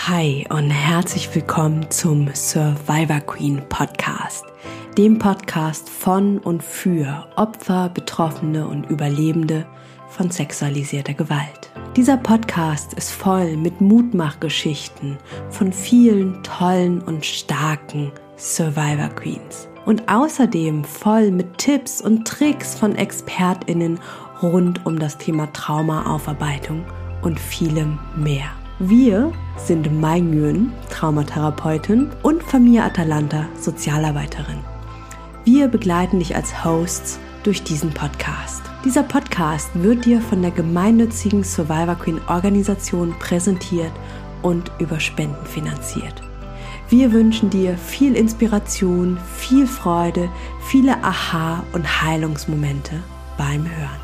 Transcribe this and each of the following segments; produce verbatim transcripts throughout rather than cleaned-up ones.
Hi und herzlich willkommen zum Survivor Queen Podcast, dem Podcast von und für Opfer, Betroffene und Überlebende von sexualisierter Gewalt. Dieser Podcast ist voll mit Mutmachgeschichten von vielen tollen und starken Survivor Queens und außerdem voll mit Tipps und Tricks von ExpertInnen rund um das Thema Traumaaufarbeitung und vielem mehr. Wir sind Mai Nguyen, Traumatherapeutin, und Famia Atalanta, Sozialarbeiterin. Wir begleiten dich als Hosts durch diesen Podcast. Dieser Podcast wird dir von der gemeinnützigen Survivor Queen Organisation präsentiert und über Spenden finanziert. Wir wünschen dir viel Inspiration, viel Freude, viele Aha- und Heilungsmomente beim Hören.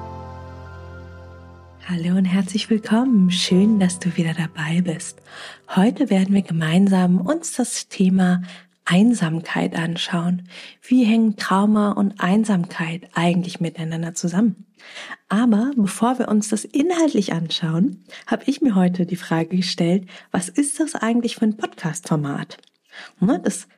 Hallo und herzlich willkommen. Schön, dass du wieder dabei bist. Heute werden wir gemeinsam uns das Thema Einsamkeit anschauen. Wie hängen Trauma und Einsamkeit eigentlich miteinander zusammen? Aber bevor wir uns das inhaltlich anschauen, habe ich mir heute die Frage gestellt, was ist das eigentlich für ein Podcast-Format? Das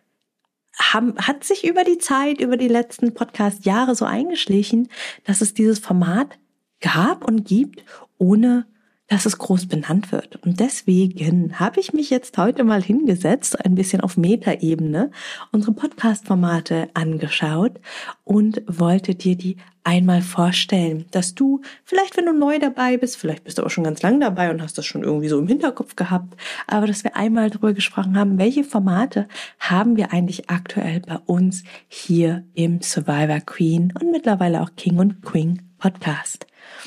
hat sich über die Zeit, über die letzten Podcast-Jahre so eingeschlichen, dass es dieses Format gab und gibt, ohne dass es groß benannt wird. Und deswegen habe ich mich jetzt heute mal hingesetzt, ein bisschen auf Metaebene, unsere Podcast-Formate angeschaut und wollte dir die einmal vorstellen, dass du vielleicht, wenn du neu dabei bist, vielleicht bist du auch schon ganz lang dabei und hast das schon irgendwie so im Hinterkopf gehabt, aber dass wir einmal darüber gesprochen haben, welche Formate haben wir eigentlich aktuell bei uns hier im Survivor Queen und mittlerweile auch King und Queen Podcast.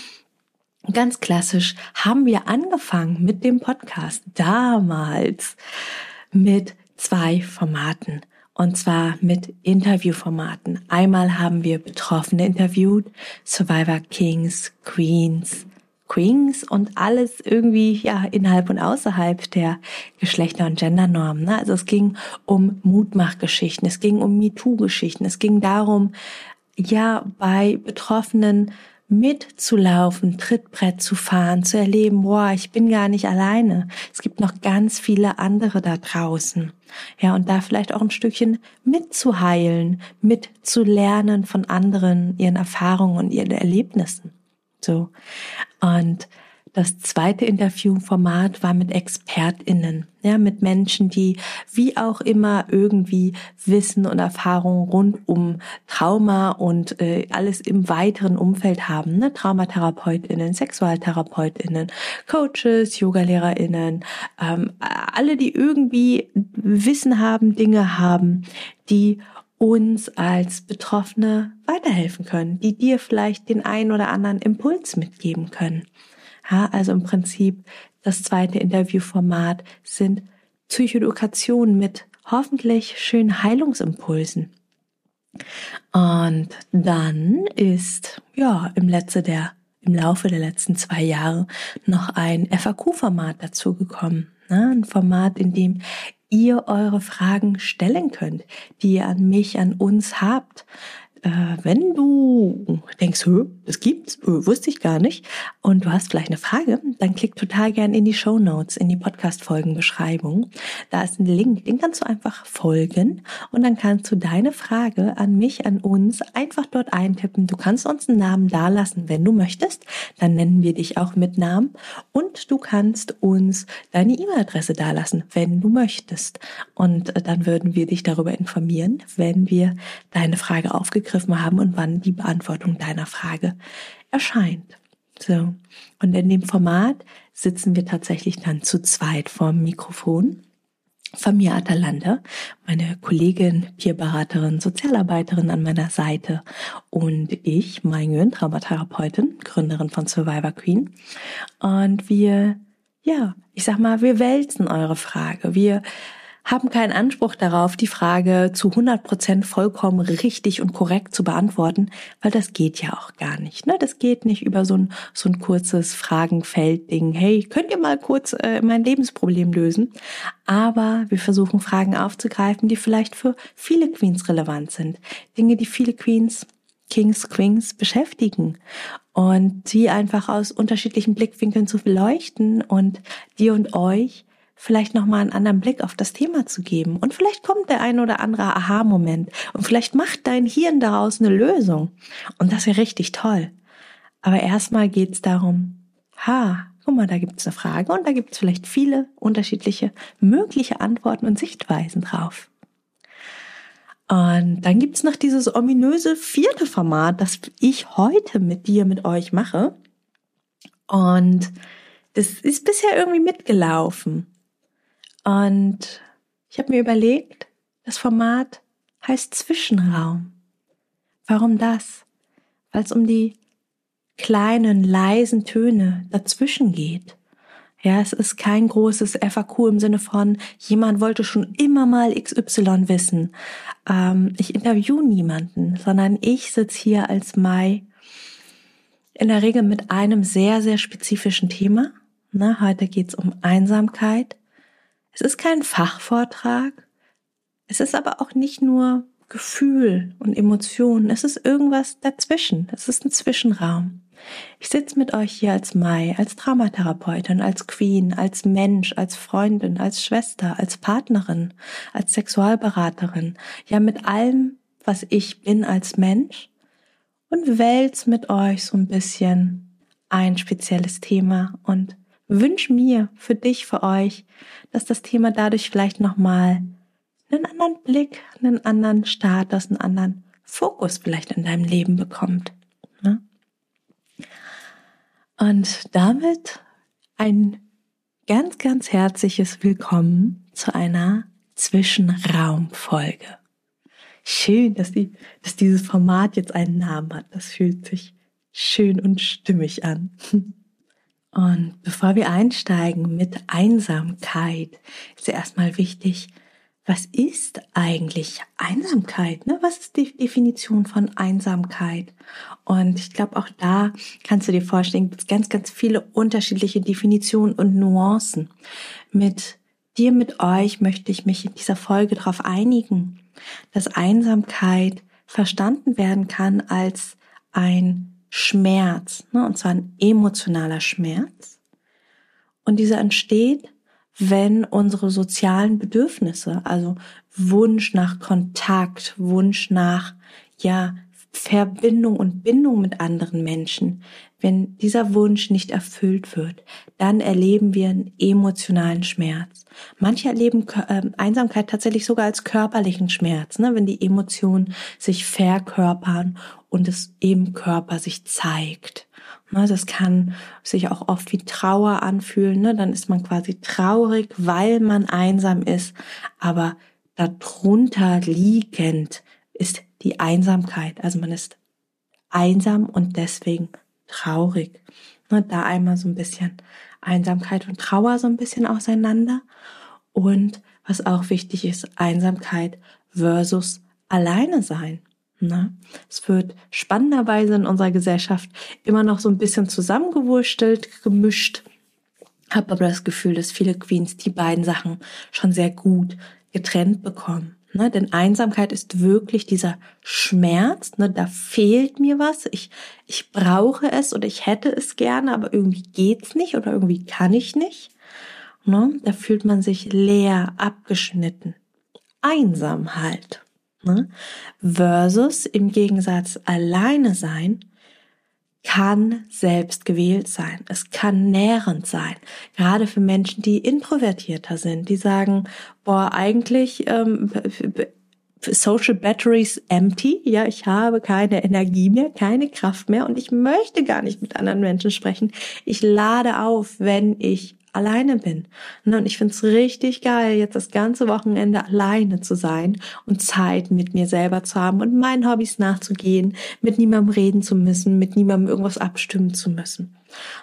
Ganz klassisch haben wir angefangen mit dem Podcast damals mit zwei Formaten, und zwar mit Interviewformaten. Einmal haben wir Betroffene interviewt, Survivor Kings, Queens, Queens und alles irgendwie ja innerhalb und außerhalb der Geschlechter- und Gendernormen. Ne? Also es ging um Mutmachgeschichten, es ging um MeToo-Geschichten, es ging darum, ja bei Betroffenen mitzulaufen, Trittbrett zu fahren, zu erleben, boah, ich bin gar nicht alleine. Es gibt noch ganz viele andere da draußen. Ja, und da vielleicht auch ein Stückchen mitzuheilen, mitzulernen von anderen, ihren Erfahrungen und ihren Erlebnissen. So. Und das zweite Interviewformat war mit ExpertInnen, ja, mit Menschen, die wie auch immer irgendwie Wissen und Erfahrung rund um Trauma und äh, alles im weiteren Umfeld haben, ne? TraumatherapeutInnen, SexualtherapeutInnen, Coaches, YogalehrerInnen, ähm, alle, die irgendwie Wissen haben, Dinge haben, die uns als Betroffene weiterhelfen können, die dir vielleicht den einen oder anderen Impuls mitgeben können. Ja, also im Prinzip das zweite Interviewformat sind Psychoedukation mit hoffentlich schönen Heilungsimpulsen. Und dann ist ja im letzte der im Laufe der letzten zwei Jahre noch ein F A Q-Format dazugekommen, ne? Ein Format, in dem ihr eure Fragen stellen könnt, die ihr an mich, an uns habt. Äh, wenn du denkst, das gibt's, wusste ich gar nicht, und du hast vielleicht eine Frage, dann klick total gern in die Shownotes, in die Podcast-Folgenbeschreibung. Da ist ein Link, den kannst du einfach folgen und dann kannst du deine Frage an mich, an uns einfach dort eintippen. Du kannst uns einen Namen dalassen, wenn du möchtest, dann nennen wir dich auch mit Namen, und du kannst uns deine E-Mail-Adresse dalassen, wenn du möchtest, und dann würden wir dich darüber informieren, wenn wir deine Frage aufgegriffen haben und wann die Beantwortung deiner Frage erscheint. So. Und in dem Format sitzen wir tatsächlich dann zu zweit vorm Mikrofon. Famia Atalanta, meine Kollegin, Peerberaterin, Sozialarbeiterin an meiner Seite, und ich, Mai Nguyen, Traumatherapeutin, Gründerin von Survivor Queen. Und wir, ja, ich sag mal, wir wälzen eure Frage. Wir haben keinen Anspruch darauf, die Frage zu hundert Prozent vollkommen richtig und korrekt zu beantworten, weil das geht ja auch gar nicht. Ne? Das geht nicht über so ein so ein kurzes Fragenfeld-Ding. Hey, könnt ihr mal kurz äh, mein Lebensproblem lösen? Aber wir versuchen, Fragen aufzugreifen, die vielleicht für viele Queens relevant sind. Dinge, die viele Queens, Kings, Queens beschäftigen. Und die einfach aus unterschiedlichen Blickwinkeln zu beleuchten und dir und euch vielleicht nochmal einen anderen Blick auf das Thema zu geben. Und vielleicht kommt der ein oder andere Aha-Moment und vielleicht macht dein Hirn daraus eine Lösung. Und das wäre richtig toll. Aber erstmal geht es darum, ha, guck mal, da gibt es eine Frage und da gibt es vielleicht viele unterschiedliche mögliche Antworten und Sichtweisen drauf. Und dann gibt es noch dieses ominöse vierte Format, das ich heute mit dir, mit euch mache. Und das ist bisher irgendwie mitgelaufen. Und ich habe mir überlegt, das Format heißt Zwischenraum. Warum das? Weil es um die kleinen, leisen Töne dazwischen geht. Ja, es ist kein großes F A Q im Sinne von, jemand wollte schon immer mal X Y wissen. Ähm, ich interview niemanden, sondern ich sitze hier als Mai in der Regel mit einem sehr, sehr spezifischen Thema. Na, heute geht's um Einsamkeit. Es ist kein Fachvortrag. Es ist aber auch nicht nur Gefühl und Emotionen. Es ist irgendwas dazwischen. Es ist ein Zwischenraum. Ich sitze mit euch hier als Mai, als Traumatherapeutin, als Queen, als Mensch, als Freundin, als Schwester, als Partnerin, als Sexualberaterin. Ja, mit allem, was ich bin als Mensch und wälz mit euch so ein bisschen ein spezielles Thema und wünsche mir für dich, für euch, dass das Thema dadurch vielleicht nochmal einen anderen Blick, einen anderen Status, einen anderen Fokus vielleicht in deinem Leben bekommt. Ne? Und damit ein ganz, ganz herzliches Willkommen zu einer Zwischenraumfolge. Schön, dass, die, dass dieses Format jetzt einen Namen hat. Das fühlt sich schön und stimmig an. Und bevor wir einsteigen mit Einsamkeit, ist ja erstmal wichtig, was ist eigentlich Einsamkeit? Ne? Was ist die Definition von Einsamkeit? Und ich glaube, auch da kannst du dir vorstellen, gibt es ganz, ganz viele unterschiedliche Definitionen und Nuancen. Mit dir, mit euch möchte ich mich in dieser Folge darauf einigen, dass Einsamkeit verstanden werden kann als ein Schmerz, ne? Und zwar ein emotionaler Schmerz. Und dieser entsteht, wenn unsere sozialen Bedürfnisse, also Wunsch nach Kontakt, Wunsch nach, ja, Verbindung und Bindung mit anderen Menschen, wenn dieser Wunsch nicht erfüllt wird, dann erleben wir einen emotionalen Schmerz. Manche erleben äh, Einsamkeit tatsächlich sogar als körperlichen Schmerz, ne, wenn die Emotionen sich verkörpern und es im Körper sich zeigt. Das kann sich auch oft wie Trauer anfühlen, ne? Dann ist man quasi traurig, weil man einsam ist, aber darunter liegend ist die Einsamkeit. Also man ist einsam und deswegen traurig. Ne? Da einmal so ein bisschen Einsamkeit und Trauer so ein bisschen auseinander. Und was auch wichtig ist, Einsamkeit versus alleine sein. Na, es wird spannenderweise in unserer Gesellschaft immer noch so ein bisschen zusammengewurstelt, gemischt. Habe aber das Gefühl, dass viele Queens die beiden Sachen schon sehr gut getrennt bekommen. Ne, denn Einsamkeit ist wirklich dieser Schmerz. Ne, da fehlt mir was. Ich ich brauche es oder ich hätte es gerne, aber irgendwie geht's nicht oder irgendwie kann ich nicht. Ne, da fühlt man sich leer, abgeschnitten, einsam halt. Ne? Versus im Gegensatz alleine sein kann selbst gewählt sein. Es kann nährend sein. Gerade für Menschen, die introvertierter sind, die sagen, boah, eigentlich ähm, Social Batteries empty, ja, ich habe keine Energie mehr, keine Kraft mehr und ich möchte gar nicht mit anderen Menschen sprechen. Ich lade auf, wenn ich alleine bin. Und ich finde es richtig geil, jetzt das ganze Wochenende alleine zu sein und Zeit mit mir selber zu haben und meinen Hobbys nachzugehen, mit niemandem reden zu müssen, mit niemandem irgendwas abstimmen zu müssen.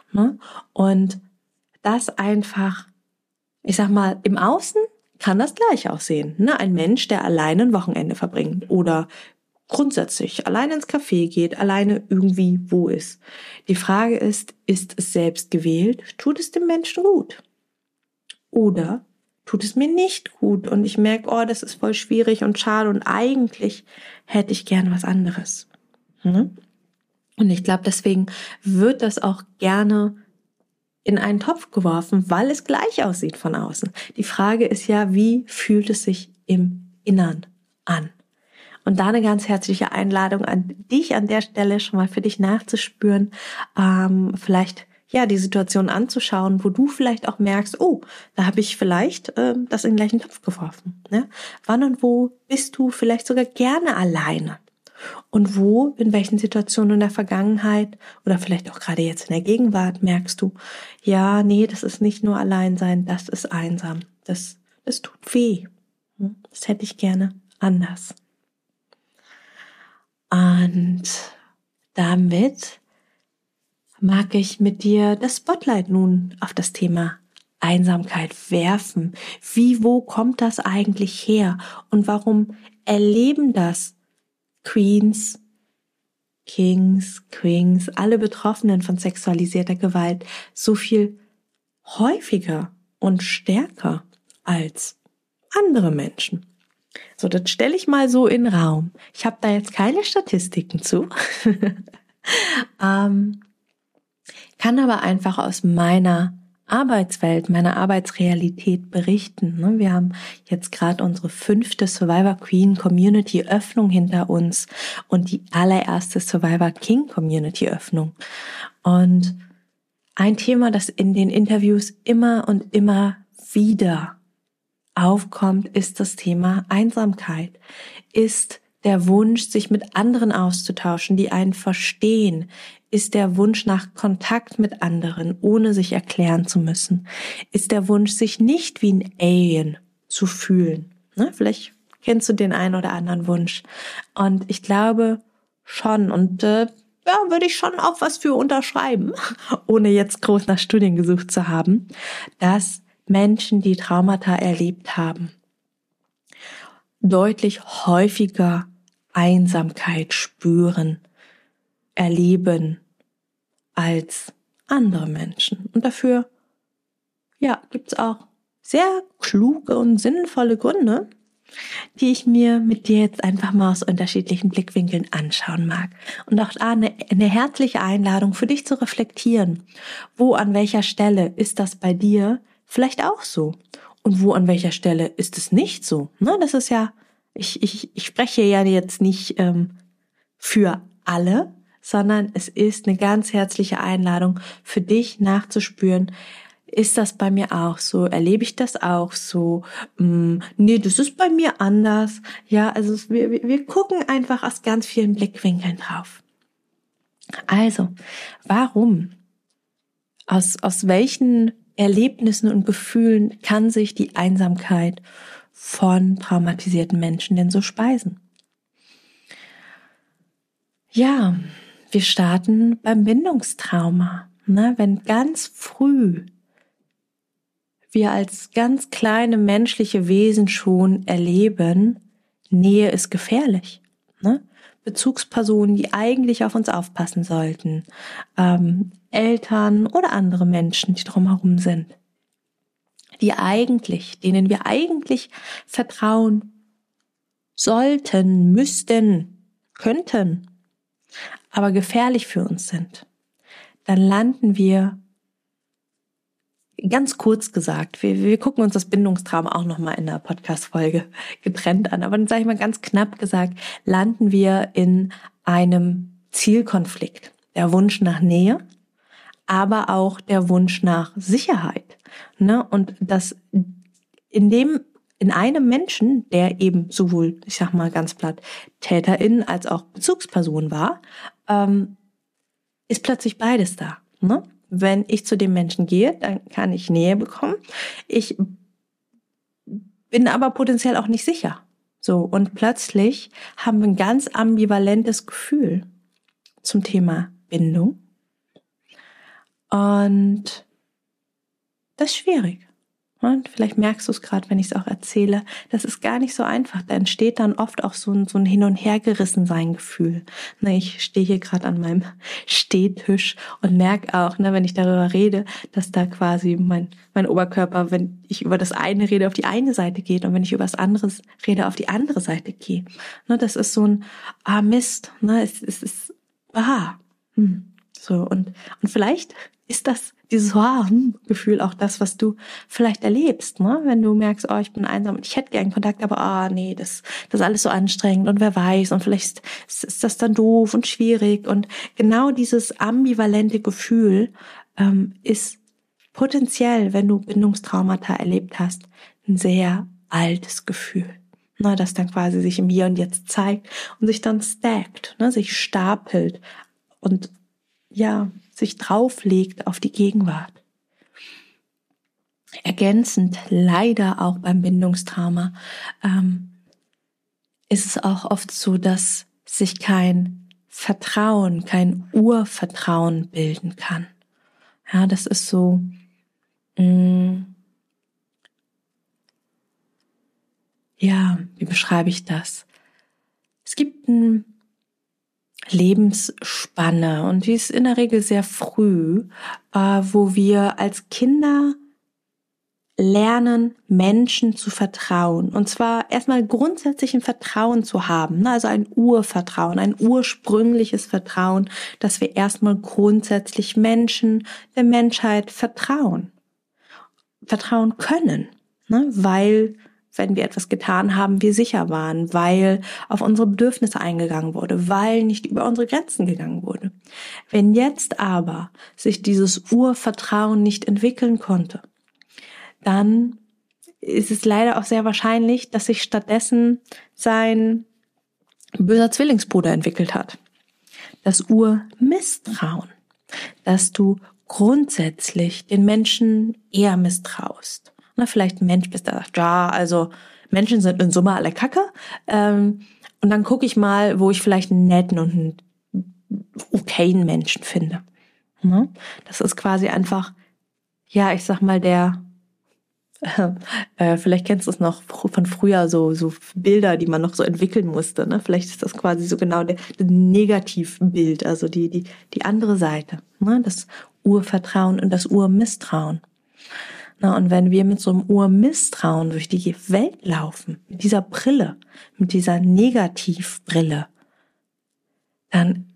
Und das einfach, ich sag mal, im Außen kann das gleich aussehen. Ein Mensch, der alleine ein Wochenende verbringt oder grundsätzlich alleine ins Café geht, alleine irgendwie wo ist. Die Frage ist, ist es selbst gewählt? Tut es dem Menschen gut? Oder tut es mir nicht gut? Und ich merke, oh, das ist voll schwierig und schade und eigentlich hätte ich gern was anderes. Hm? Und ich glaube, deswegen wird das auch gerne in einen Topf geworfen, weil es gleich aussieht von außen. Die Frage ist ja, wie fühlt es sich im Innern an? Und da eine ganz herzliche Einladung an dich an der Stelle schon mal für dich nachzuspüren, ähm, vielleicht ja die Situation anzuschauen, wo du vielleicht auch merkst, oh, da habe ich vielleicht äh, das in den gleichen Topf geworfen. Ne? Wann und wo bist du vielleicht sogar gerne alleine? Und wo, in welchen Situationen in der Vergangenheit oder vielleicht auch gerade jetzt in der Gegenwart merkst du, ja, nee, das ist nicht nur Alleinsein, das ist einsam. Das, das tut weh. Das hätte ich gerne anders. Und damit mag ich mit dir das Spotlight nun auf das Thema Einsamkeit werfen. Wie, wo kommt das eigentlich her? Und warum erleben das Queens, Kings, Queens, alle Betroffenen von sexualisierter Gewalt so viel häufiger und stärker als andere Menschen? So, das stelle ich mal so in den Raum. Ich habe da jetzt keine Statistiken zu, ähm, kann aber einfach aus meiner Arbeitswelt, meiner Arbeitsrealität berichten. Wir haben jetzt gerade unsere fünfte Survivor Queen Community Öffnung hinter uns und die allererste Survivor King Community Öffnung. Und ein Thema, das in den Interviews immer und immer wieder aufkommt, ist das Thema Einsamkeit, ist der Wunsch, sich mit anderen auszutauschen, die einen verstehen, ist der Wunsch nach Kontakt mit anderen, ohne sich erklären zu müssen, ist der Wunsch, sich nicht wie ein Alien zu fühlen. Ne? Vielleicht kennst du den einen oder anderen Wunsch. Und ich glaube schon, und äh, ja, würde ich schon auch was für unterschreiben, ohne jetzt groß nach Studien gesucht zu haben, dass Menschen, die Traumata erlebt haben, deutlich häufiger Einsamkeit spüren, erleben als andere Menschen. Und dafür, ja, gibt's auch sehr kluge und sinnvolle Gründe, die ich mir mit dir jetzt einfach mal aus unterschiedlichen Blickwinkeln anschauen mag. Und auch da eine, eine herzliche Einladung für dich zu reflektieren. Wo, an welcher Stelle ist das bei dir vielleicht auch so? Und wo, an welcher Stelle ist es nicht so? Ne, das ist ja, ich, ich, ich spreche ja jetzt nicht ähm, für alle, sondern es ist eine ganz herzliche Einladung für dich nachzuspüren, ist das bei mir auch so? Erlebe ich das auch so? Hm, nee, das ist bei mir anders. Ja, also wir, wir gucken einfach aus ganz vielen Blickwinkeln drauf. Also, warum? Aus, aus welchen Erlebnissen und Gefühlen kann sich die Einsamkeit von traumatisierten Menschen denn so speisen? Ja, wir starten beim Bindungstrauma. Ne? Wenn ganz früh wir als ganz kleine menschliche Wesen schon erleben, Nähe ist gefährlich. Ne? Bezugspersonen, die eigentlich auf uns aufpassen sollten, ähm, Eltern oder andere Menschen, die drumherum sind, die eigentlich, denen wir eigentlich vertrauen sollten, müssten, könnten, aber gefährlich für uns sind, dann landen wir, ganz kurz gesagt, wir, wir gucken uns das Bindungstrauma auch nochmal in der Podcast-Folge getrennt an, aber dann sage ich mal ganz knapp gesagt, landen wir in einem Zielkonflikt. Der Wunsch nach Nähe, aber auch der Wunsch nach Sicherheit. Ne? Und das in dem, in einem Menschen, der eben sowohl, ich sag mal ganz platt, Täterin als auch Bezugsperson war, ähm, ist plötzlich beides da. Ne? Wenn ich zu dem Menschen gehe, dann kann ich Nähe bekommen. Ich bin aber potenziell auch nicht sicher. So, und plötzlich haben wir ein ganz ambivalentes Gefühl zum Thema Bindung. Und das ist schwierig. Und vielleicht merkst du es gerade, wenn ich es auch erzähle, das ist gar nicht so einfach. Da entsteht dann oft auch so ein, so ein Hin- und Hergerissensein Gefühl. Ne, ich stehe hier gerade an meinem Stehtisch und merke auch, ne, wenn ich darüber rede, dass da quasi mein, mein Oberkörper, wenn ich über das eine rede, auf die eine Seite geht und wenn ich über das andere rede, auf die andere Seite gehe. Ne, das ist so ein, ah Mist, ne, es, es ist, ah, hm. So, und, und vielleicht ist das dieses Gefühl auch das, was du vielleicht erlebst, ne? Wenn du merkst, oh, ich bin einsam und ich hätte gern Kontakt, aber ah, nee, das, das ist alles so anstrengend und wer weiß und vielleicht ist, ist das dann doof und schwierig und genau dieses ambivalente Gefühl ähm, ist potenziell, wenn du Bindungstraumata erlebt hast, ein sehr altes Gefühl, ne? Das dann quasi sich im Hier und Jetzt zeigt und sich dann stackt, ne? Sich stapelt und ja, sich drauflegt auf die Gegenwart. Ergänzend, leider auch beim Bindungstrauma, ähm, ist es auch oft so, dass sich kein Vertrauen, kein Urvertrauen bilden kann. Ja, das ist so, mh, ja, wie beschreibe ich das? Es gibt ein Lebensspanne und die ist in der Regel sehr früh, äh, wo wir als Kinder lernen, Menschen zu vertrauen. Und zwar erstmal grundsätzlich ein Vertrauen zu haben, also ein Urvertrauen, ein ursprüngliches Vertrauen, dass wir erstmal grundsätzlich Menschen, der Menschheit vertrauen. Vertrauen können, ne? Weil wenn wir etwas getan haben, wir sicher waren, weil auf unsere Bedürfnisse eingegangen wurde, weil nicht über unsere Grenzen gegangen wurde. Wenn jetzt aber sich dieses Urvertrauen nicht entwickeln konnte, dann ist es leider auch sehr wahrscheinlich, dass sich stattdessen sein böser Zwillingsbruder entwickelt hat. Das Urmisstrauen, dass du grundsätzlich den Menschen eher misstraust. Na, vielleicht ein Mensch bist, der sagt, ja, also Menschen sind in Summe alle Kacke. Ähm, und dann gucke ich mal, wo ich vielleicht einen netten und einen okayen Menschen finde. Ne? Das ist quasi einfach, ja, ich sag mal, der äh, vielleicht kennst du es noch von früher, so so Bilder, die man noch so entwickeln musste. Ne? Vielleicht ist das quasi so genau der, der Negativbild, also die die die andere Seite, ne? Das Urvertrauen und das Urmisstrauen. Na, und wenn wir mit so einem Urmisstrauen durch die Welt laufen, mit dieser Brille, mit dieser Negativbrille, dann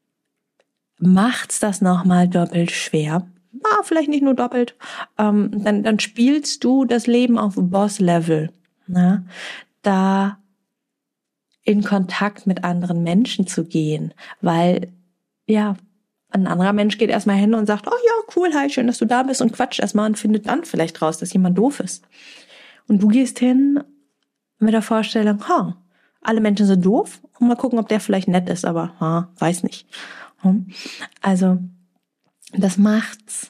macht's das nochmal doppelt schwer. Ah, vielleicht nicht nur doppelt. Ähm, dann, dann spielst du das Leben auf Boss-Level. Ne? Da in Kontakt mit anderen Menschen zu gehen, weil, ja, ein anderer Mensch geht erstmal hin und sagt, oh ja, cool, hi, schön, dass du da bist und quatscht erstmal und findet dann vielleicht raus, dass jemand doof ist. Und du gehst hin mit der Vorstellung, ha, alle Menschen sind doof und mal gucken, ob der vielleicht nett ist, aber ha, weiß nicht. Also, das macht's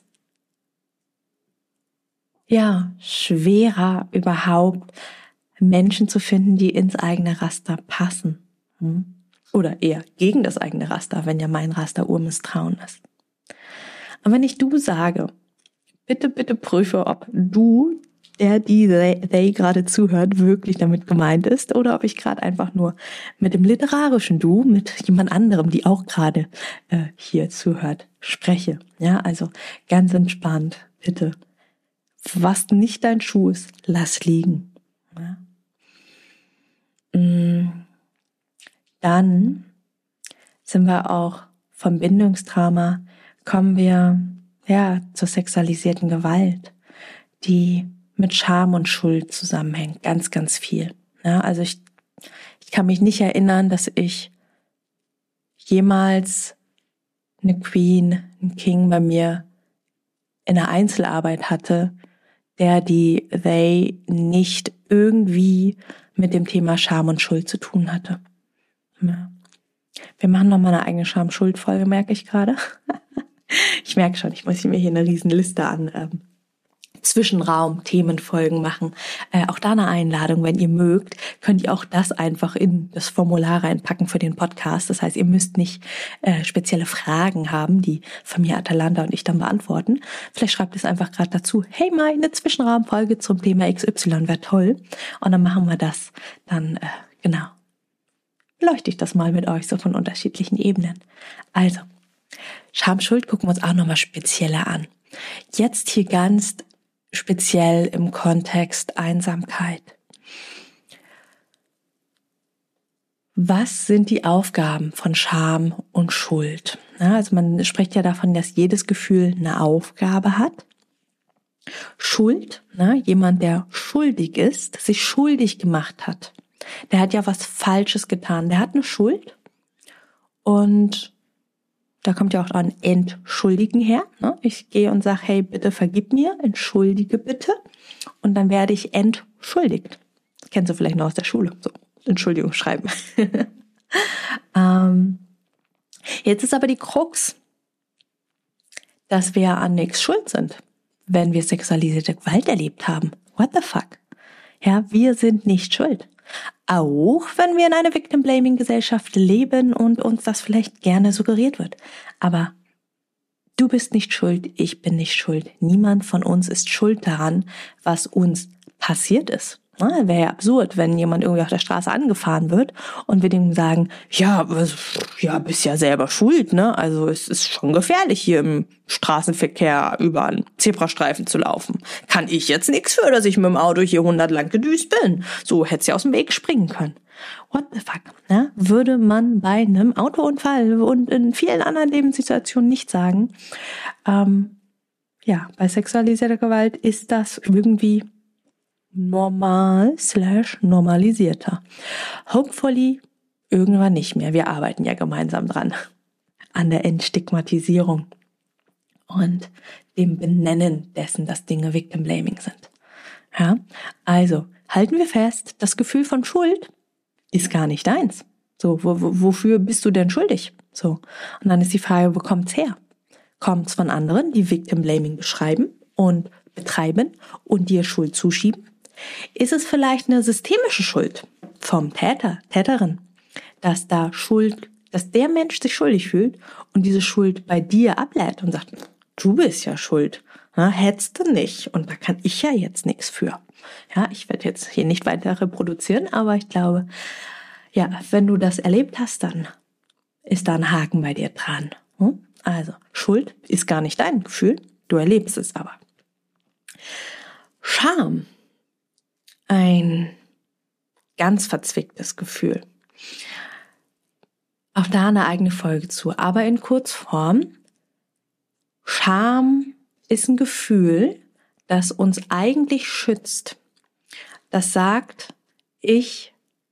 ja schwerer überhaupt Menschen zu finden, die ins eigene Raster passen. Oder eher gegen das eigene Raster, wenn ja mein Raster Urmisstrauen ist. Und wenn ich du sage, bitte, bitte prüfe, ob du, der, die, they, they gerade zuhört, wirklich damit gemeint ist oder ob ich gerade einfach nur mit dem literarischen Du, mit jemand anderem, die auch gerade äh, hier zuhört, spreche. Ja, also ganz entspannt, bitte. Was nicht dein Schuh ist, lass liegen. Ja. Dann sind wir auch vom Bindungstrauma, kommen wir ja zur sexualisierten Gewalt, die mit Scham und Schuld zusammenhängt, ganz, ganz viel. Ja, also ich, ich kann mich nicht erinnern, dass ich jemals eine Queen, einen King bei mir in der Einzelarbeit hatte, der die they nicht irgendwie mit dem Thema Scham und Schuld zu tun hatte. Ja. Wir machen noch mal eine eigene Scham-Schuld-Folge, merke ich gerade. Ich merke schon, ich muss mir hier eine riesen Liste an ähm, Zwischenraum-Themenfolgen machen. Äh, auch da eine Einladung, wenn ihr mögt, könnt ihr auch das einfach in das Formular reinpacken für den Podcast. Das heißt, ihr müsst nicht äh, spezielle Fragen haben, die von mir, Atalanta und ich dann beantworten. Vielleicht schreibt es einfach gerade dazu, hey Mai, eine Zwischenraumfolge zum Thema X Y wäre toll. Und dann machen wir das. Dann, äh, genau, leuchte ich das mal mit euch so von unterschiedlichen Ebenen. Also, Scham-Schuld gucken wir uns auch nochmal spezieller an. Jetzt hier ganz speziell im Kontext Einsamkeit. Was sind die Aufgaben von Scham und Schuld? Ja, also man spricht ja davon, dass jedes Gefühl eine Aufgabe hat. Schuld, ne, jemand, der schuldig ist, sich schuldig gemacht hat. Der hat ja was Falsches getan. Der hat eine Schuld. Und da kommt ja auch an entschuldigen her. Ne? Ich gehe und sage, hey, bitte vergib mir, entschuldige bitte. Und dann werde ich entschuldigt. Das kennst du vielleicht noch aus der Schule. So. Entschuldigung schreiben. ähm, jetzt ist aber die Krux, dass wir an nichts schuld sind, wenn wir sexualisierte Gewalt erlebt haben. What the fuck? Ja, wir sind nicht schuld. Auch wenn wir in einer Victim-Blaming-Gesellschaft leben und uns das vielleicht gerne suggeriert wird. Aber du bist nicht schuld, ich bin nicht schuld. Niemand von uns ist schuld daran, was uns passiert ist. Na, wäre ja absurd, wenn jemand irgendwie auf der Straße angefahren wird und wir dem sagen, ja, ja, bist ja selber schuld, ne? Also es ist schon gefährlich, hier im Straßenverkehr über einen Zebrastreifen zu laufen. Kann ich jetzt nichts für, dass ich mit dem Auto hier hundert lang gedüst bin. So hätte sie aus dem Weg springen können. What the fuck? Ne? Würde man bei einem Autounfall und in vielen anderen Lebenssituationen nicht sagen. Ähm, ja, bei sexualisierter Gewalt ist das irgendwie normal slash normalisierter. Hopefully irgendwann nicht mehr. Wir arbeiten ja gemeinsam dran. An der Entstigmatisierung und dem Benennen dessen, dass Dinge Victim Blaming sind. Ja, also halten wir fest, das Gefühl von Schuld ist gar nicht deins. So, wo, wo, wofür bist du denn schuldig? So. Und dann ist die Frage, wo kommt's her? Kommt's von anderen, die Victim Blaming beschreiben und betreiben und dir Schuld zuschieben? Ist es vielleicht eine systemische Schuld vom Täter, Täterin, dass da Schuld, dass der Mensch sich schuldig fühlt und diese Schuld bei dir ablädt und sagt, du bist ja schuld, ja, hättest du nicht und da kann ich ja jetzt nichts für. Ja, ich werde jetzt hier nicht weiter reproduzieren, aber ich glaube, ja, wenn du das erlebt hast, dann ist da ein Haken bei dir dran. Also, Schuld ist gar nicht dein Gefühl, du erlebst es aber. Scham. Ein ganz verzwicktes Gefühl. Auch da eine eigene Folge zu, aber in Kurzform. Scham ist ein Gefühl, das uns eigentlich schützt. Das sagt, ich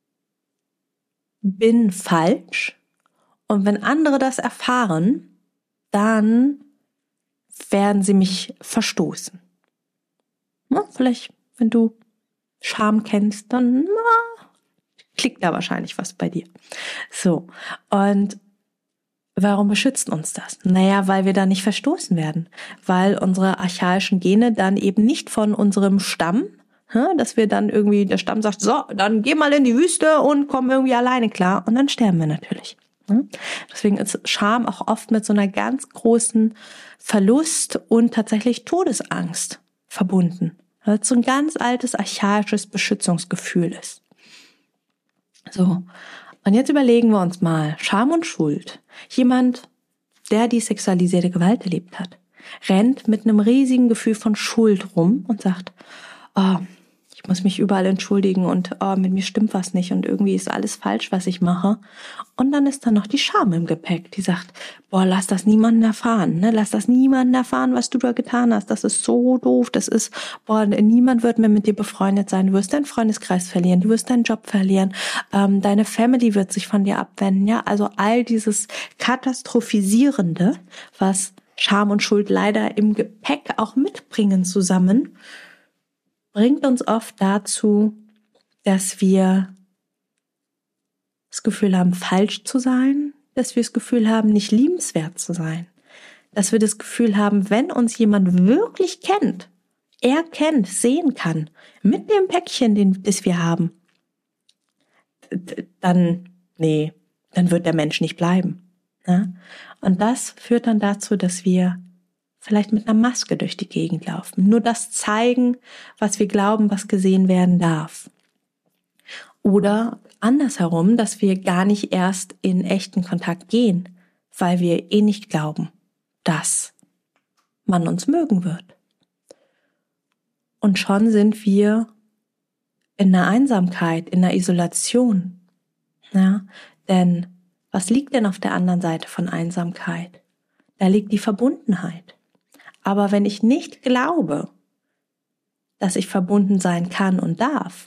bin falsch und wenn andere das erfahren, dann werden sie mich verstoßen. Na, vielleicht, wenn du Scham kennst, dann na, klickt da wahrscheinlich was bei dir. So, und warum beschützt uns das? Naja, weil wir da nicht verstoßen werden, weil unsere archaischen Gene dann eben nicht von unserem Stamm, dass wir dann irgendwie, der Stamm sagt, so, dann geh mal in die Wüste und komm irgendwie alleine klar und dann sterben wir natürlich. Deswegen ist Scham auch oft mit so einer ganz großen Verlust und tatsächlich Todesangst verbunden. Weil es so ein ganz altes, archaisches Beschützungsgefühl ist. So, und jetzt überlegen wir uns mal, Scham und Schuld. Jemand, der die sexualisierte Gewalt erlebt hat, rennt mit einem riesigen Gefühl von Schuld rum und sagt, oh, ich muss mich überall entschuldigen und oh, mit mir stimmt was nicht und irgendwie ist alles falsch, was ich mache. Und dann ist da noch die Scham im Gepäck, die sagt, boah, lass das niemanden erfahren, ne? Lass das niemanden erfahren, was du da getan hast. Das ist so doof, das ist, boah, niemand wird mehr mit dir befreundet sein. Du wirst deinen Freundeskreis verlieren, du wirst deinen Job verlieren, ähm, deine Family wird sich von dir abwenden, ja. Also all dieses Katastrophisierende, was Scham und Schuld leider im Gepäck auch mitbringen zusammen, bringt uns oft dazu, dass wir das Gefühl haben, falsch zu sein, dass wir das Gefühl haben, nicht liebenswert zu sein, dass wir das Gefühl haben, wenn uns jemand wirklich kennt, erkennt, sehen kann, mit dem Päckchen, den, das wir haben, dann, nee, dann wird der Mensch nicht bleiben. Ja? Und das führt dann dazu, dass wir vielleicht mit einer Maske durch die Gegend laufen. Nur das zeigen, was wir glauben, was gesehen werden darf. Oder andersherum, dass wir gar nicht erst in echten Kontakt gehen, weil wir eh nicht glauben, dass man uns mögen wird. Und schon sind wir in einer Einsamkeit, in einer Isolation. Ja, denn was liegt denn auf der anderen Seite von Einsamkeit? Da liegt die Verbundenheit. Aber wenn ich nicht glaube, dass ich verbunden sein kann und darf,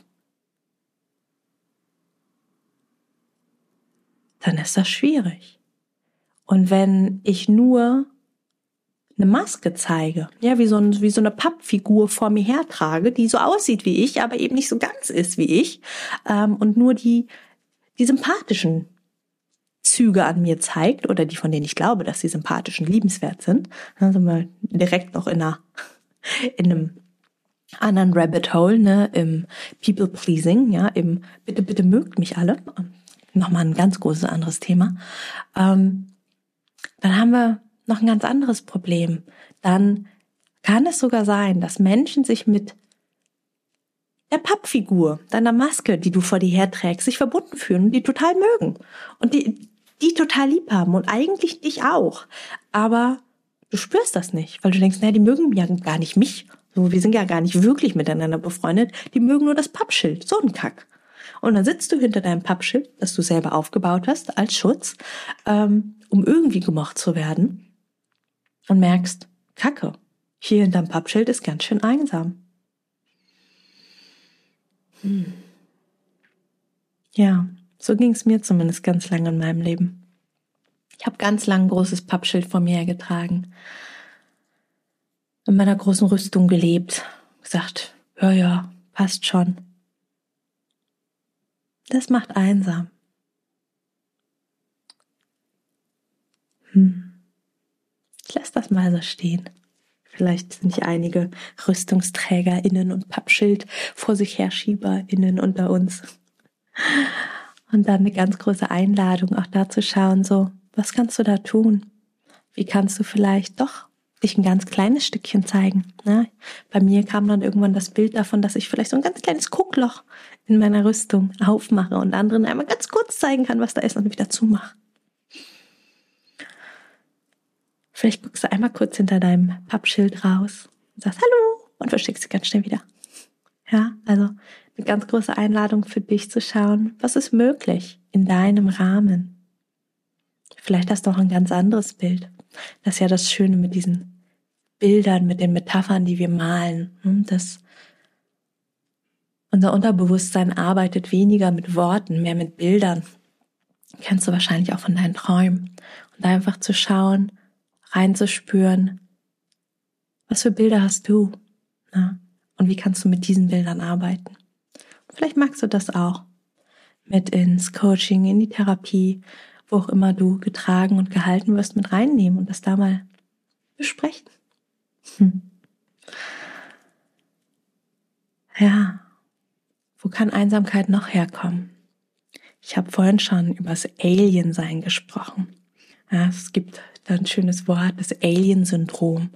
dann ist das schwierig. Und wenn ich nur eine Maske zeige, ja, wie so, ein, wie so eine Pappfigur vor mir hertrage, die so aussieht wie ich, aber eben nicht so ganz ist wie ich, ähm, und nur die, die sympathischen Züge an mir zeigt, oder die, von denen ich glaube, dass sie sympathisch und liebenswert sind, dann sind wir direkt noch in, einer, in einem anderen Rabbit Hole, ne, im People Pleasing, ja, im bitte, bitte mögt mich alle, nochmal ein ganz großes anderes Thema, ähm, dann haben wir noch ein ganz anderes Problem. Dann kann es sogar sein, dass Menschen sich mit der Pappfigur, deiner Maske, die du vor dir herträgst, sich verbunden fühlen und die total mögen und die, die total lieb haben und eigentlich dich auch. Aber du spürst das nicht, weil du denkst, naja, die mögen ja gar nicht mich. So, wir sind ja gar nicht wirklich miteinander befreundet. Die mögen nur das Pappschild. So ein Kack. Und dann sitzt du hinter deinem Pappschild, das du selber aufgebaut hast, als Schutz, ähm, um irgendwie gemocht zu werden. Und merkst, Kacke, hier hinterm Pappschild ist ganz schön einsam. Hm. Ja, so ging es mir zumindest ganz lange in meinem Leben. Ich habe ganz lang ein großes Pappschild vor mir hergetragen, in meiner großen Rüstung gelebt, gesagt, ja, ja, passt schon. Das macht einsam. Hm. Ich lasse das mal so stehen. Vielleicht sind hier einige RüstungsträgerInnen und Pappschild vor sich herschieberInnen unter uns. Und dann eine ganz große Einladung, auch da zu schauen, so, was kannst du da tun? Wie kannst du vielleicht doch dich ein ganz kleines Stückchen zeigen? Ne? Bei mir kam dann irgendwann das Bild davon, dass ich vielleicht so ein ganz kleines Guckloch in meiner Rüstung aufmache und anderen einmal ganz kurz zeigen kann, was da ist und wieder zumache. Vielleicht guckst du einmal kurz hinter deinem Pappschild raus und sagst Hallo und versteckst dich ganz schnell wieder. Ja, also eine ganz große Einladung für dich zu schauen, was ist möglich in deinem Rahmen. Vielleicht hast du auch ein ganz anderes Bild. Das ist ja das Schöne mit diesen Bildern, mit den Metaphern, die wir malen. Das, unser Unterbewusstsein arbeitet weniger mit Worten, mehr mit Bildern. Kennst du wahrscheinlich auch von deinen Träumen. Und da einfach zu schauen, reinzuspüren, was für Bilder hast du? Na? Und wie kannst du mit diesen Bildern arbeiten? Vielleicht magst du das auch mit ins Coaching, in die Therapie, wo auch immer du getragen und gehalten wirst, mit reinnehmen und das da mal besprechen. Hm. Ja, wo kann Einsamkeit noch herkommen? Ich habe vorhin schon über das Alien-Sein gesprochen. Ja, es gibt da ein schönes Wort, das Alien-Syndrom.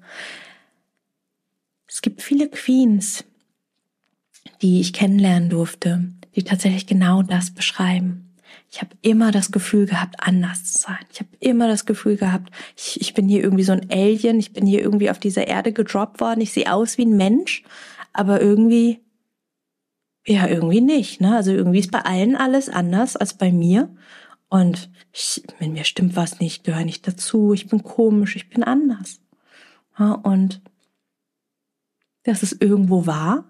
Es gibt viele Queens, die ich kennenlernen durfte, die tatsächlich genau das beschreiben. Ich habe immer das Gefühl gehabt, anders zu sein. Ich habe immer das Gefühl gehabt, ich, ich bin hier irgendwie so ein Alien, ich bin hier irgendwie auf dieser Erde gedroppt worden, ich sehe aus wie ein Mensch, aber irgendwie, ja, irgendwie nicht. Ne? Also irgendwie ist bei allen alles anders als bei mir. Und ich, mit mir stimmt was nicht, ich gehöre nicht dazu, ich bin komisch, ich bin anders. Ja, und das ist irgendwo wahr,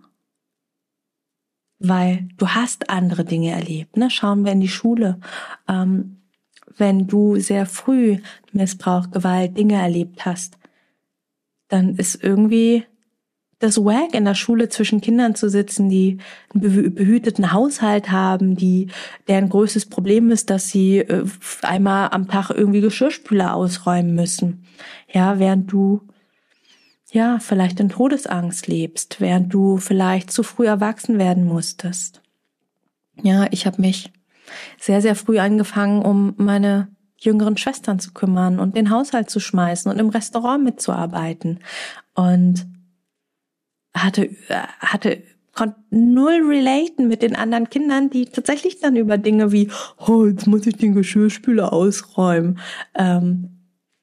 weil du hast andere Dinge erlebt. Ne? Schauen wir in die Schule. Ähm, wenn du sehr früh Missbrauch, Gewalt, Dinge erlebt hast, dann ist irgendwie das wack, in der Schule zwischen Kindern zu sitzen, die einen behüteten Haushalt haben, die deren größtes Problem ist, dass sie äh, einmal am Tag irgendwie Geschirrspüler ausräumen müssen. Ja, während du ja vielleicht in Todesangst lebst, während du vielleicht zu früh erwachsen werden musstest. Ja, ich habe mich sehr, sehr früh angefangen, um meine jüngeren Schwestern zu kümmern und den Haushalt zu schmeißen und im Restaurant mitzuarbeiten. Und hatte, hatte, konnte null relaten mit den anderen Kindern, die tatsächlich dann über Dinge wie, oh, jetzt muss ich den Geschirrspüler ausräumen, ähm,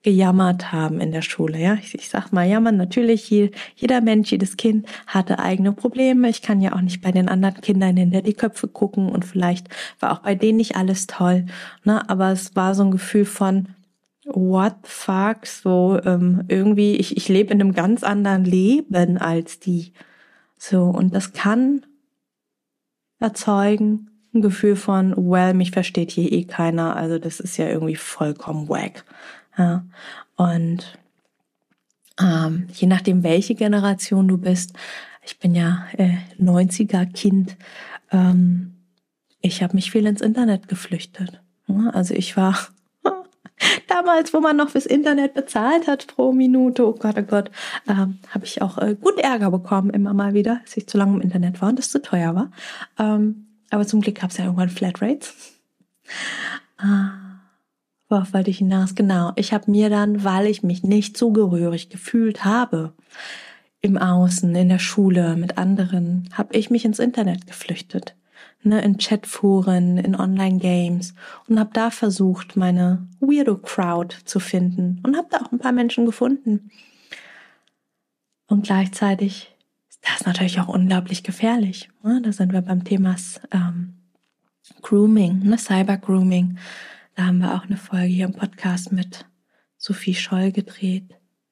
gejammert haben in der Schule. Ja, ich, ich sag mal, jammern natürlich, je, jeder Mensch, jedes Kind hatte eigene Probleme. Ich kann ja auch nicht bei den anderen Kindern hinter die Köpfe gucken und vielleicht war auch bei denen nicht alles toll. Ne? Aber es war so ein Gefühl von what the fuck, so ähm, irgendwie, ich, ich lebe in einem ganz anderen Leben als die. So, und das kann erzeugen ein Gefühl von, well, mich versteht hier eh keiner, also das ist ja irgendwie vollkommen wack. Ja, und ähm, je nachdem, welche Generation du bist, ich bin ja äh, neunziger-Kind, ähm, ich habe mich viel ins Internet geflüchtet. Ja, also ich war damals, wo man noch fürs Internet bezahlt hat pro Minute, oh Gott, oh Gott, ähm, habe ich auch äh, gut Ärger bekommen, immer mal wieder, dass ich zu lange im Internet war und das zu teuer war. Ähm, aber zum Glück gab es ja irgendwann Flatrates. Ah. Worauf wollte ich hinaus? Genau, ich habe mir dann, weil ich mich nicht zugehörig gefühlt habe, im Außen, in der Schule, mit anderen, habe ich mich ins Internet geflüchtet. Ne, in Chatforen, in Online-Games und habe da versucht, meine Weirdo-Crowd zu finden und habe da auch ein paar Menschen gefunden. Und gleichzeitig ist das natürlich auch unglaublich gefährlich. Ne? Da sind wir beim Thema ähm, Grooming, ne, Cyber-Grooming. Da haben wir auch eine Folge hier im Podcast mit Sophie Scholl gedreht.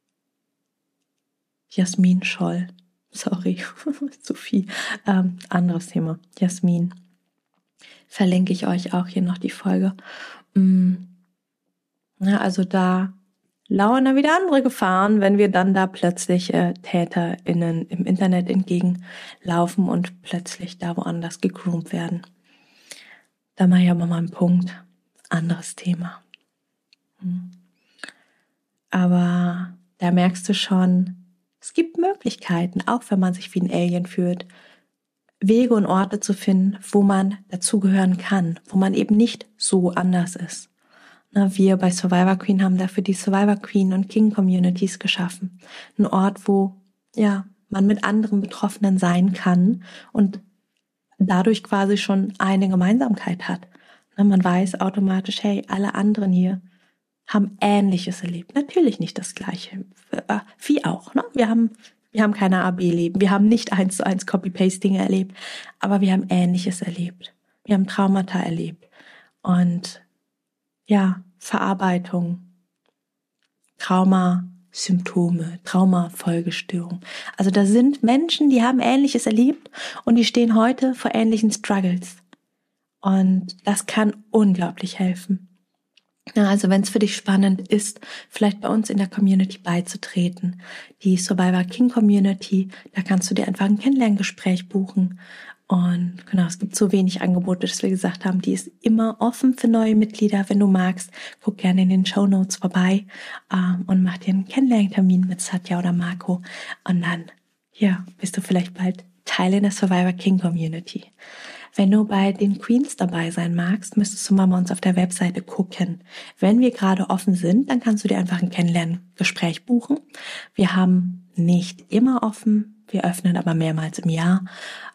Jasmin Scholl. Sorry, Sophie. Ähm, anderes Thema. Jasmin. Verlinke ich euch auch hier noch die Folge. Ja, also da lauern da wieder andere Gefahren, wenn wir dann da plötzlich äh, TäterInnen im Internet entgegenlaufen und plötzlich da woanders gegroomt werden. Da mache ich aber mal einen Punkt. Anderes Thema. Aber da merkst du schon, es gibt Möglichkeiten, auch wenn man sich wie ein Alien fühlt, Wege und Orte zu finden, wo man dazugehören kann, wo man eben nicht so anders ist. Na, wir bei Survivor Queen haben dafür die Survivor Queen und King Communities geschaffen. Ein Ort, wo ja man mit anderen Betroffenen sein kann und dadurch quasi schon eine Gemeinsamkeit hat. Na, man weiß automatisch, hey, alle anderen hier haben Ähnliches erlebt. Natürlich nicht das Gleiche, wie auch. Ne? Wir haben Wir haben keine A B-Leben. Wir haben nicht eins zu eins Copy-Paste-Dinge erlebt, aber wir haben Ähnliches erlebt. Wir haben Traumata erlebt. Und ja, Verarbeitung, Trauma-Symptome, Trauma-Folgestörung. Also da sind Menschen, die haben Ähnliches erlebt und die stehen heute vor ähnlichen Struggles. Und das kann unglaublich helfen. Ja, also wenn es für dich spannend ist, vielleicht bei uns in der Community beizutreten, die Survivor King Community, da kannst du dir einfach ein Kennenlerngespräch buchen. Und genau, es gibt so wenig Angebote, dass wir gesagt haben, die ist immer offen für neue Mitglieder. Wenn du magst, guck gerne in den Shownotes vorbei ähm, und mach dir einen Kennenlerntermin mit Satya oder Marco. Und dann, ja, bist du vielleicht bald Teil in der Survivor King Community. Wenn du bei den Queens dabei sein magst, müsstest du mal bei uns auf der Webseite gucken. Wenn wir gerade offen sind, dann kannst du dir einfach ein Kennenlerngespräch buchen. Wir haben nicht immer offen, wir öffnen aber mehrmals im Jahr.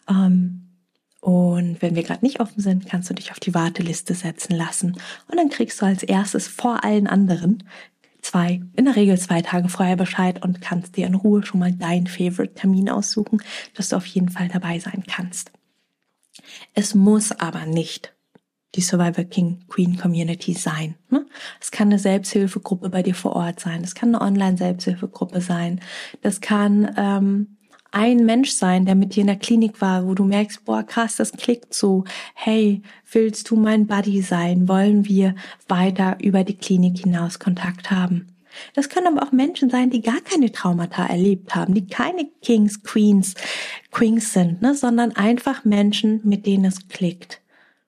Und wenn wir gerade nicht offen sind, kannst du dich auf die Warteliste setzen lassen. Und dann kriegst du als erstes vor allen anderen zwei, in der Regel zwei Tage vorher Bescheid und kannst dir in Ruhe schon mal deinen Favorite-Termin aussuchen, dass du auf jeden Fall dabei sein kannst. Es muss aber nicht die Survivor King Queen Community sein. Ne? Es kann eine Selbsthilfegruppe bei dir vor Ort sein. Es kann eine Online-Selbsthilfegruppe sein. Das kann ähm, ein Mensch sein, der mit dir in der Klinik war, wo du merkst, boah krass, das klickt so. Hey, willst du mein Buddy sein? Wollen wir weiter über die Klinik hinaus Kontakt haben? Das können aber auch Menschen sein, die gar keine Traumata erlebt haben, die keine Kings, Queens, Queens sind, ne, sondern einfach Menschen, mit denen es klickt.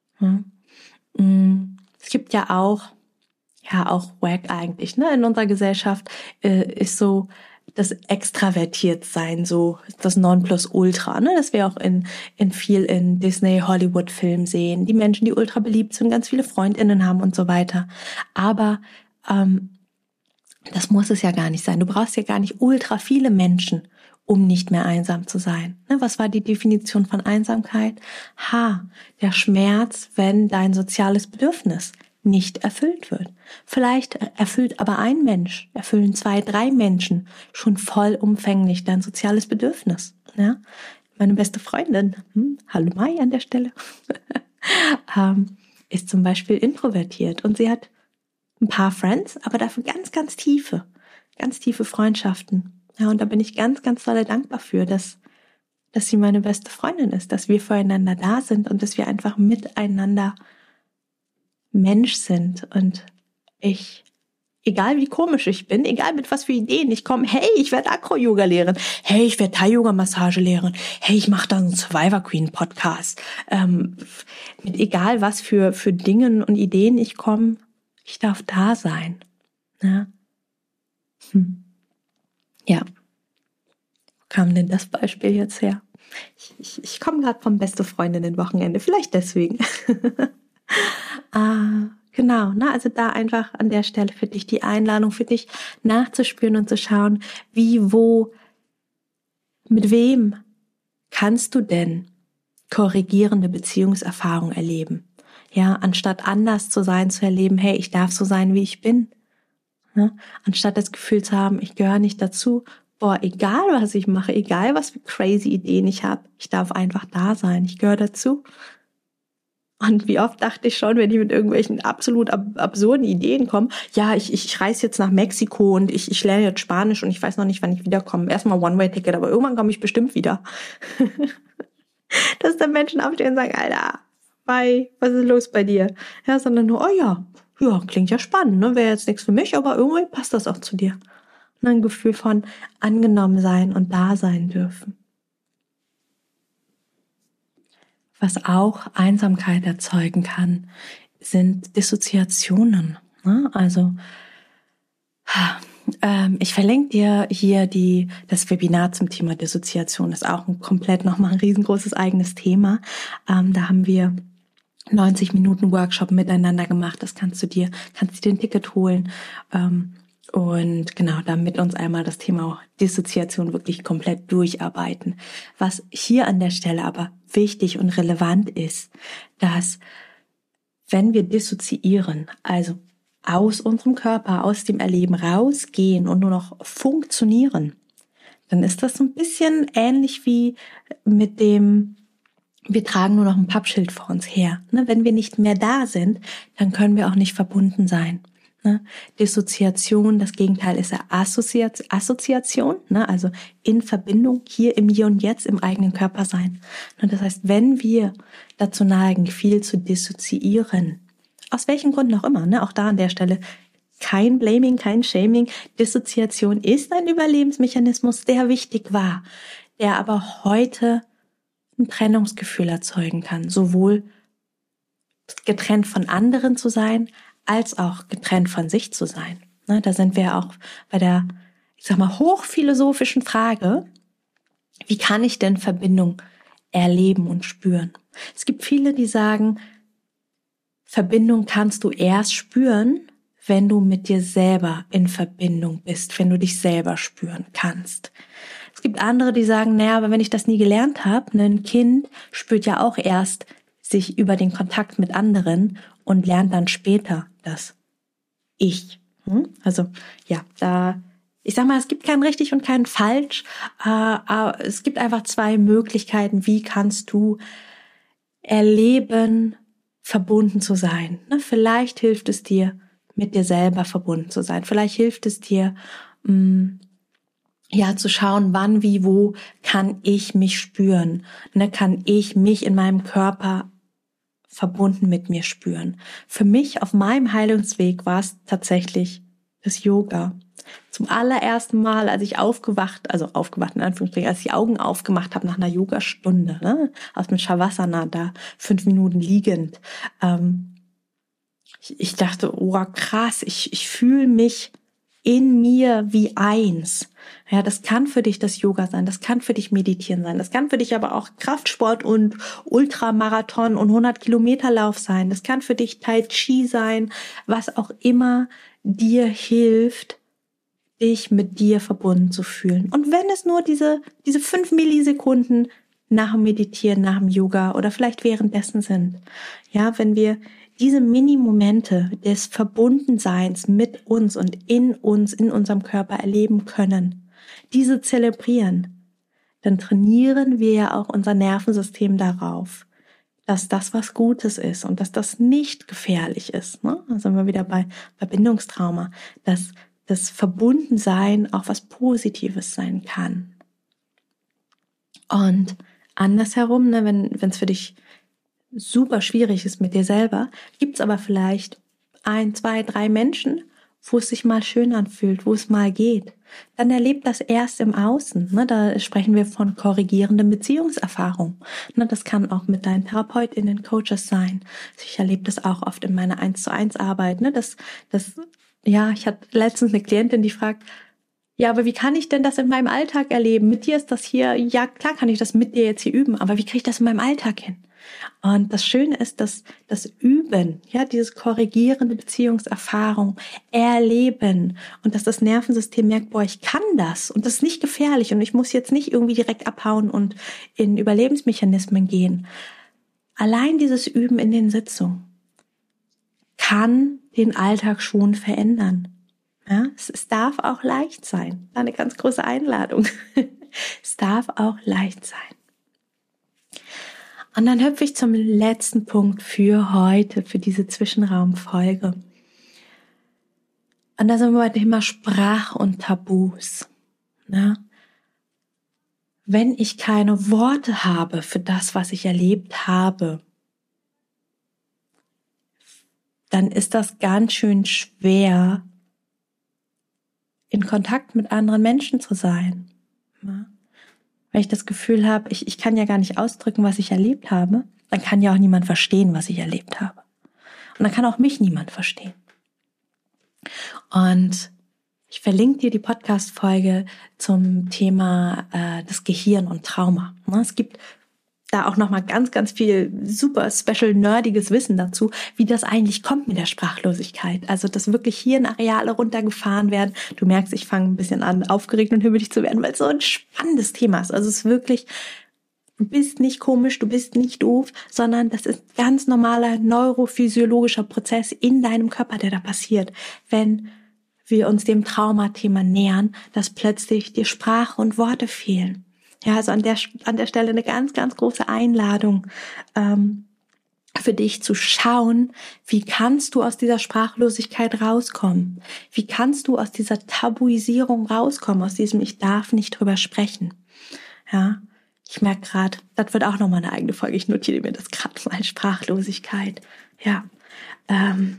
Es gibt ja auch, ja auch wack eigentlich, ne, in unserer Gesellschaft äh, ist so das Extravertiertsein so das Nonplusultra, ne, das wir auch in in viel in Disney, Hollywood-Filmen sehen. Die Menschen, die ultra beliebt sind, ganz viele FreundInnen haben und so weiter. Aber ähm, das muss es ja gar nicht sein. Du brauchst ja gar nicht ultra viele Menschen, um nicht mehr einsam zu sein. Was war die Definition von Einsamkeit? Ha, der Schmerz, wenn dein soziales Bedürfnis nicht erfüllt wird. Vielleicht erfüllt aber ein Mensch, erfüllen zwei, drei Menschen schon vollumfänglich dein soziales Bedürfnis. Ja? Meine beste Freundin, hm, hallo Mai an der Stelle, ähm, ist zum Beispiel introvertiert und sie hat ein paar Friends, aber dafür ganz, ganz tiefe, ganz tiefe Freundschaften. Ja, und da bin ich ganz, ganz doll dankbar für, dass, dass sie meine beste Freundin ist, dass wir füreinander da sind und dass wir einfach miteinander Mensch sind. Und ich, egal wie komisch ich bin, egal mit was für Ideen ich komme, hey, ich werde Acro-Yoga-Lehrerin, hey, ich werde Thai-Yoga-Massage-Lehrerin, hey, ich mache da einen Survivor-Queen-Podcast. Ähm, mit egal was für, für Dingen und Ideen ich komme, ich darf da sein. Ja. Hm. Ja. Wo kam denn das Beispiel jetzt her? Ich, ich, ich komme gerade vom beste Freundinnen-Wochenende, vielleicht deswegen. ah, genau, ne? Also da einfach an der Stelle für dich die Einladung, für dich nachzuspüren und zu schauen, wie, wo, mit wem kannst du denn korrigierende Beziehungserfahrungen erleben? Ja, anstatt anders zu sein, zu erleben, hey, ich darf so sein, wie ich bin. Ja, anstatt das Gefühl zu haben, ich gehöre nicht dazu. Boah, egal was ich mache, egal was für crazy Ideen ich habe, ich darf einfach da sein, ich gehöre dazu. Und wie oft dachte ich schon, wenn ich mit irgendwelchen absolut ab- absurden Ideen komme, ja, ich, ich, ich reise jetzt nach Mexiko und ich, ich lerne jetzt Spanisch und ich weiß noch nicht, wann ich wiederkomme. Erstmal One-Way-Ticket, aber irgendwann komme ich bestimmt wieder. Dass dann Menschen aufstehen und sagen, Alter, bye, was ist los bei dir? Ja, sondern nur, oh ja, ja, klingt ja spannend, ne? Wäre jetzt nichts für mich, aber irgendwie passt das auch zu dir. Und ein Gefühl von angenommen sein und da sein dürfen. Was auch Einsamkeit erzeugen kann, sind Dissoziationen. Ne? Also ähm, ich verlinke dir hier die das Webinar zum Thema Dissoziation. Das ist auch ein komplett nochmal ein riesengroßes eigenes Thema. Ähm, da haben wir neunzig Minuten Workshop miteinander gemacht. Das kannst du dir, kannst du dir ein Ticket holen. Ähm, und genau, dann mit uns einmal das Thema Dissoziation wirklich komplett durcharbeiten. Was hier an der Stelle aber wichtig und relevant ist, dass wenn wir dissoziieren, also aus unserem Körper, aus dem Erleben rausgehen und nur noch funktionieren, dann ist das so ein bisschen ähnlich wie mit dem wir tragen nur noch ein Pappschild vor uns her. Ne? Wenn wir nicht mehr da sind, dann können wir auch nicht verbunden sein. Ne? Dissoziation, das Gegenteil ist ja Assoziation, Assoziation, ne? Also in Verbindung, hier im Hier und Jetzt, im eigenen Körper sein. Und das heißt, wenn wir dazu neigen, viel zu dissoziieren, aus welchen Gründen auch immer, ne? Auch da an der Stelle kein Blaming, kein Shaming. Dissoziation ist ein Überlebensmechanismus, der wichtig war, der aber heute ein Trennungsgefühl erzeugen kann, sowohl getrennt von anderen zu sein, als auch getrennt von sich zu sein. Ne, da sind wir auch bei der, ich sag mal, hochphilosophischen Frage, wie kann ich denn Verbindung erleben und spüren? Es gibt viele, die sagen, Verbindung kannst du erst spüren, wenn du mit dir selber in Verbindung bist, wenn du dich selber spüren kannst. Es gibt andere, die sagen, naja, aber wenn ich das nie gelernt habe, ein Kind spürt ja auch erst sich über den Kontakt mit anderen und lernt dann später das Ich. Also ja, da, ich sag mal, es gibt kein richtig und kein falsch. Äh, es gibt einfach zwei Möglichkeiten, wie kannst du erleben, verbunden zu sein. Vielleicht hilft es dir, mit dir selber verbunden zu sein. Vielleicht hilft es dir, mh, ja, zu schauen, wann, wie, wo kann ich mich spüren? Ne, kann ich mich in meinem Körper verbunden mit mir spüren? Für mich auf meinem Heilungsweg war es tatsächlich das Yoga. Zum allerersten Mal, als ich aufgewacht, also aufgewacht in Anführungsstrichen, als ich die Augen aufgemacht habe nach einer Yogastunde, ne, aus dem Shavasana, da fünf Minuten liegend, ähm, ich, ich dachte, oh krass, ich, ich fühle mich in mir wie eins. Ja, das kann für dich das Yoga sein, das kann für dich Meditieren sein, das kann für dich aber auch Kraftsport und Ultramarathon und hundert Kilometer Lauf sein, das kann für dich Tai Chi sein, was auch immer dir hilft, dich mit dir verbunden zu fühlen. Und wenn es nur diese, diese fünf Millisekunden nach dem Meditieren, nach dem Yoga oder vielleicht währenddessen sind, ja, wenn wir diese Mini-Momente des Verbundenseins mit uns und in uns, in unserem Körper erleben können, diese zelebrieren, dann trainieren wir ja auch unser Nervensystem darauf, dass das was Gutes ist und dass das nicht gefährlich ist. Ne? Da sind wir wieder bei Verbindungstrauma, dass das Verbundensein auch was Positives sein kann. Und andersherum, ne, wenn wenn es für dich super schwierig ist mit dir selber, gibt es aber vielleicht ein, zwei, drei Menschen, wo es sich mal schön anfühlt, wo es mal geht. Dann erlebt das erst im Außen. Ne? Da sprechen wir von korrigierenden Beziehungserfahrungen. Ne? Das kann auch mit deinen TherapeutInnen, Coaches sein. Ich erlebe das auch oft in meiner eins zu eins Arbeit. Ne? Das, das, ja, ich hatte letztens eine Klientin, die fragt, ja, aber wie kann ich denn das in meinem Alltag erleben? Mit dir ist das hier, ja klar kann ich das mit dir jetzt hier üben, aber wie kriege ich das in meinem Alltag hin? Und das Schöne ist, dass das Üben, ja, dieses korrigierende Beziehungserfahrung, Erleben und dass das Nervensystem merkt, boah, ich kann das und das ist nicht gefährlich und ich muss jetzt nicht irgendwie direkt abhauen und in Überlebensmechanismen gehen. Allein dieses Üben in den Sitzungen kann den Alltag schon verändern. Ja, es, es darf auch leicht sein. Eine ganz große Einladung. Es darf auch leicht sein. Und dann hüpfe ich zum letzten Punkt für heute, für diese Zwischenraumfolge. Und da sind wir bei dem Thema Sprache und Tabus. Ja? Wenn ich keine Worte habe für das, was ich erlebt habe, dann ist das ganz schön schwer, in Kontakt mit anderen Menschen zu sein. Ja? Weil ich das Gefühl habe, ich, ich kann ja gar nicht ausdrücken, was ich erlebt habe, dann kann ja auch niemand verstehen, was ich erlebt habe. Und dann kann auch mich niemand verstehen. Und ich verlinke dir die Podcast-Folge zum Thema äh, das Gehirn und Trauma. Es gibt da auch nochmal ganz, ganz viel super special nerdiges Wissen dazu, wie das eigentlich kommt mit der Sprachlosigkeit. Also, dass wirklich Hirnareale runtergefahren werden. Du merkst, ich fange ein bisschen an, aufgeregt und himmelig zu werden, weil es so ein spannendes Thema ist. Also, es ist wirklich, du bist nicht komisch, du bist nicht doof, sondern das ist ganz normaler neurophysiologischer Prozess in deinem Körper, der da passiert, wenn wir uns dem Traumathema nähern, dass plötzlich dir Sprache und Worte fehlen. Ja, also an der an der Stelle eine ganz, ganz große Einladung ähm, für dich zu schauen, wie kannst du aus dieser Sprachlosigkeit rauskommen? Wie kannst du aus dieser Tabuisierung rauskommen, aus diesem Ich darf nicht drüber sprechen? Ja, ich merke gerade, das wird auch nochmal eine eigene Folge. Ich notiere mir das gerade mal, Sprachlosigkeit. Ja, ähm,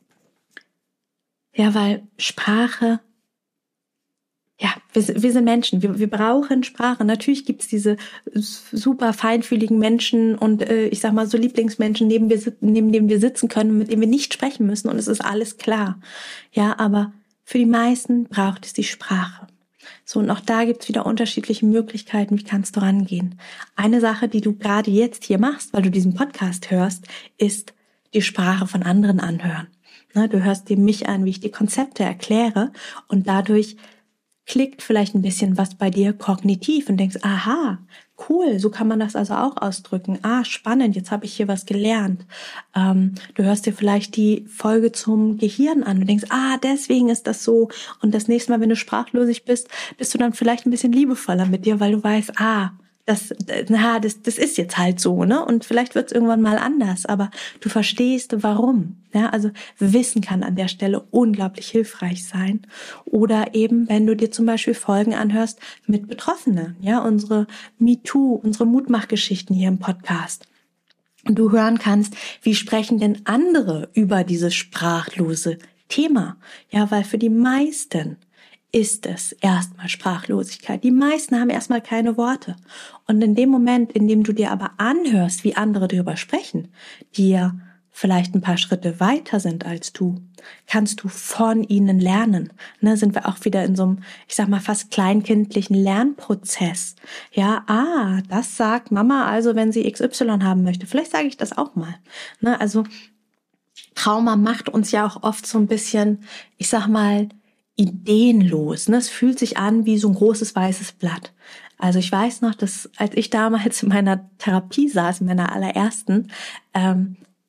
ja, weil Sprache, ja, wir, wir sind Menschen, wir, wir brauchen Sprache. Natürlich gibt's diese super feinfühligen Menschen und äh, ich sag mal so Lieblingsmenschen, neben, wir, neben denen wir sitzen können, mit denen wir nicht sprechen müssen und es ist alles klar. Ja, aber für die meisten braucht es die Sprache. So, und auch da gibt's wieder unterschiedliche Möglichkeiten, wie kannst du rangehen. Eine Sache, die du gerade jetzt hier machst, weil du diesen Podcast hörst, ist die Sprache von anderen anhören. Ne, du hörst dir mich an, wie ich die Konzepte erkläre und dadurch klickt vielleicht ein bisschen was bei dir kognitiv und denkst, aha, cool, so kann man das also auch ausdrücken. Ah, spannend, jetzt habe ich hier was gelernt. Ähm, du hörst dir vielleicht die Folge zum Gehirn an und denkst, ah, deswegen ist das so. Und das nächste Mal, wenn du sprachlos bist, bist du dann vielleicht ein bisschen liebevoller mit dir, weil du weißt, ah, das, na, das, das ist jetzt halt so, ne? Und vielleicht wird es irgendwann mal anders, aber du verstehst, warum. Ja, also Wissen kann an der Stelle unglaublich hilfreich sein. Oder eben, wenn du dir zum Beispiel Folgen anhörst mit Betroffenen, ja, unsere MeToo, unsere Mutmachgeschichten hier im Podcast. Und du hören kannst, wie sprechen denn andere über dieses sprachlose Thema? Ja, weil für die meisten ist es erstmal Sprachlosigkeit. Die meisten haben erstmal keine Worte. Und in dem Moment, in dem du dir aber anhörst, wie andere darüber sprechen, die ja vielleicht ein paar Schritte weiter sind als du, kannst du von ihnen lernen. Ne, sind wir auch wieder in so einem, ich sag mal, fast kleinkindlichen Lernprozess. Ja, ah, das sagt Mama also, wenn sie X Y haben möchte. Vielleicht sage ich das auch mal. Ne, also Trauma macht uns ja auch oft so ein bisschen, ich sag mal, ideenlos. Ne? Es fühlt sich an wie so ein großes weißes Blatt. Also ich weiß noch, dass als ich damals in meiner Therapie saß, in meiner allerersten, ähm,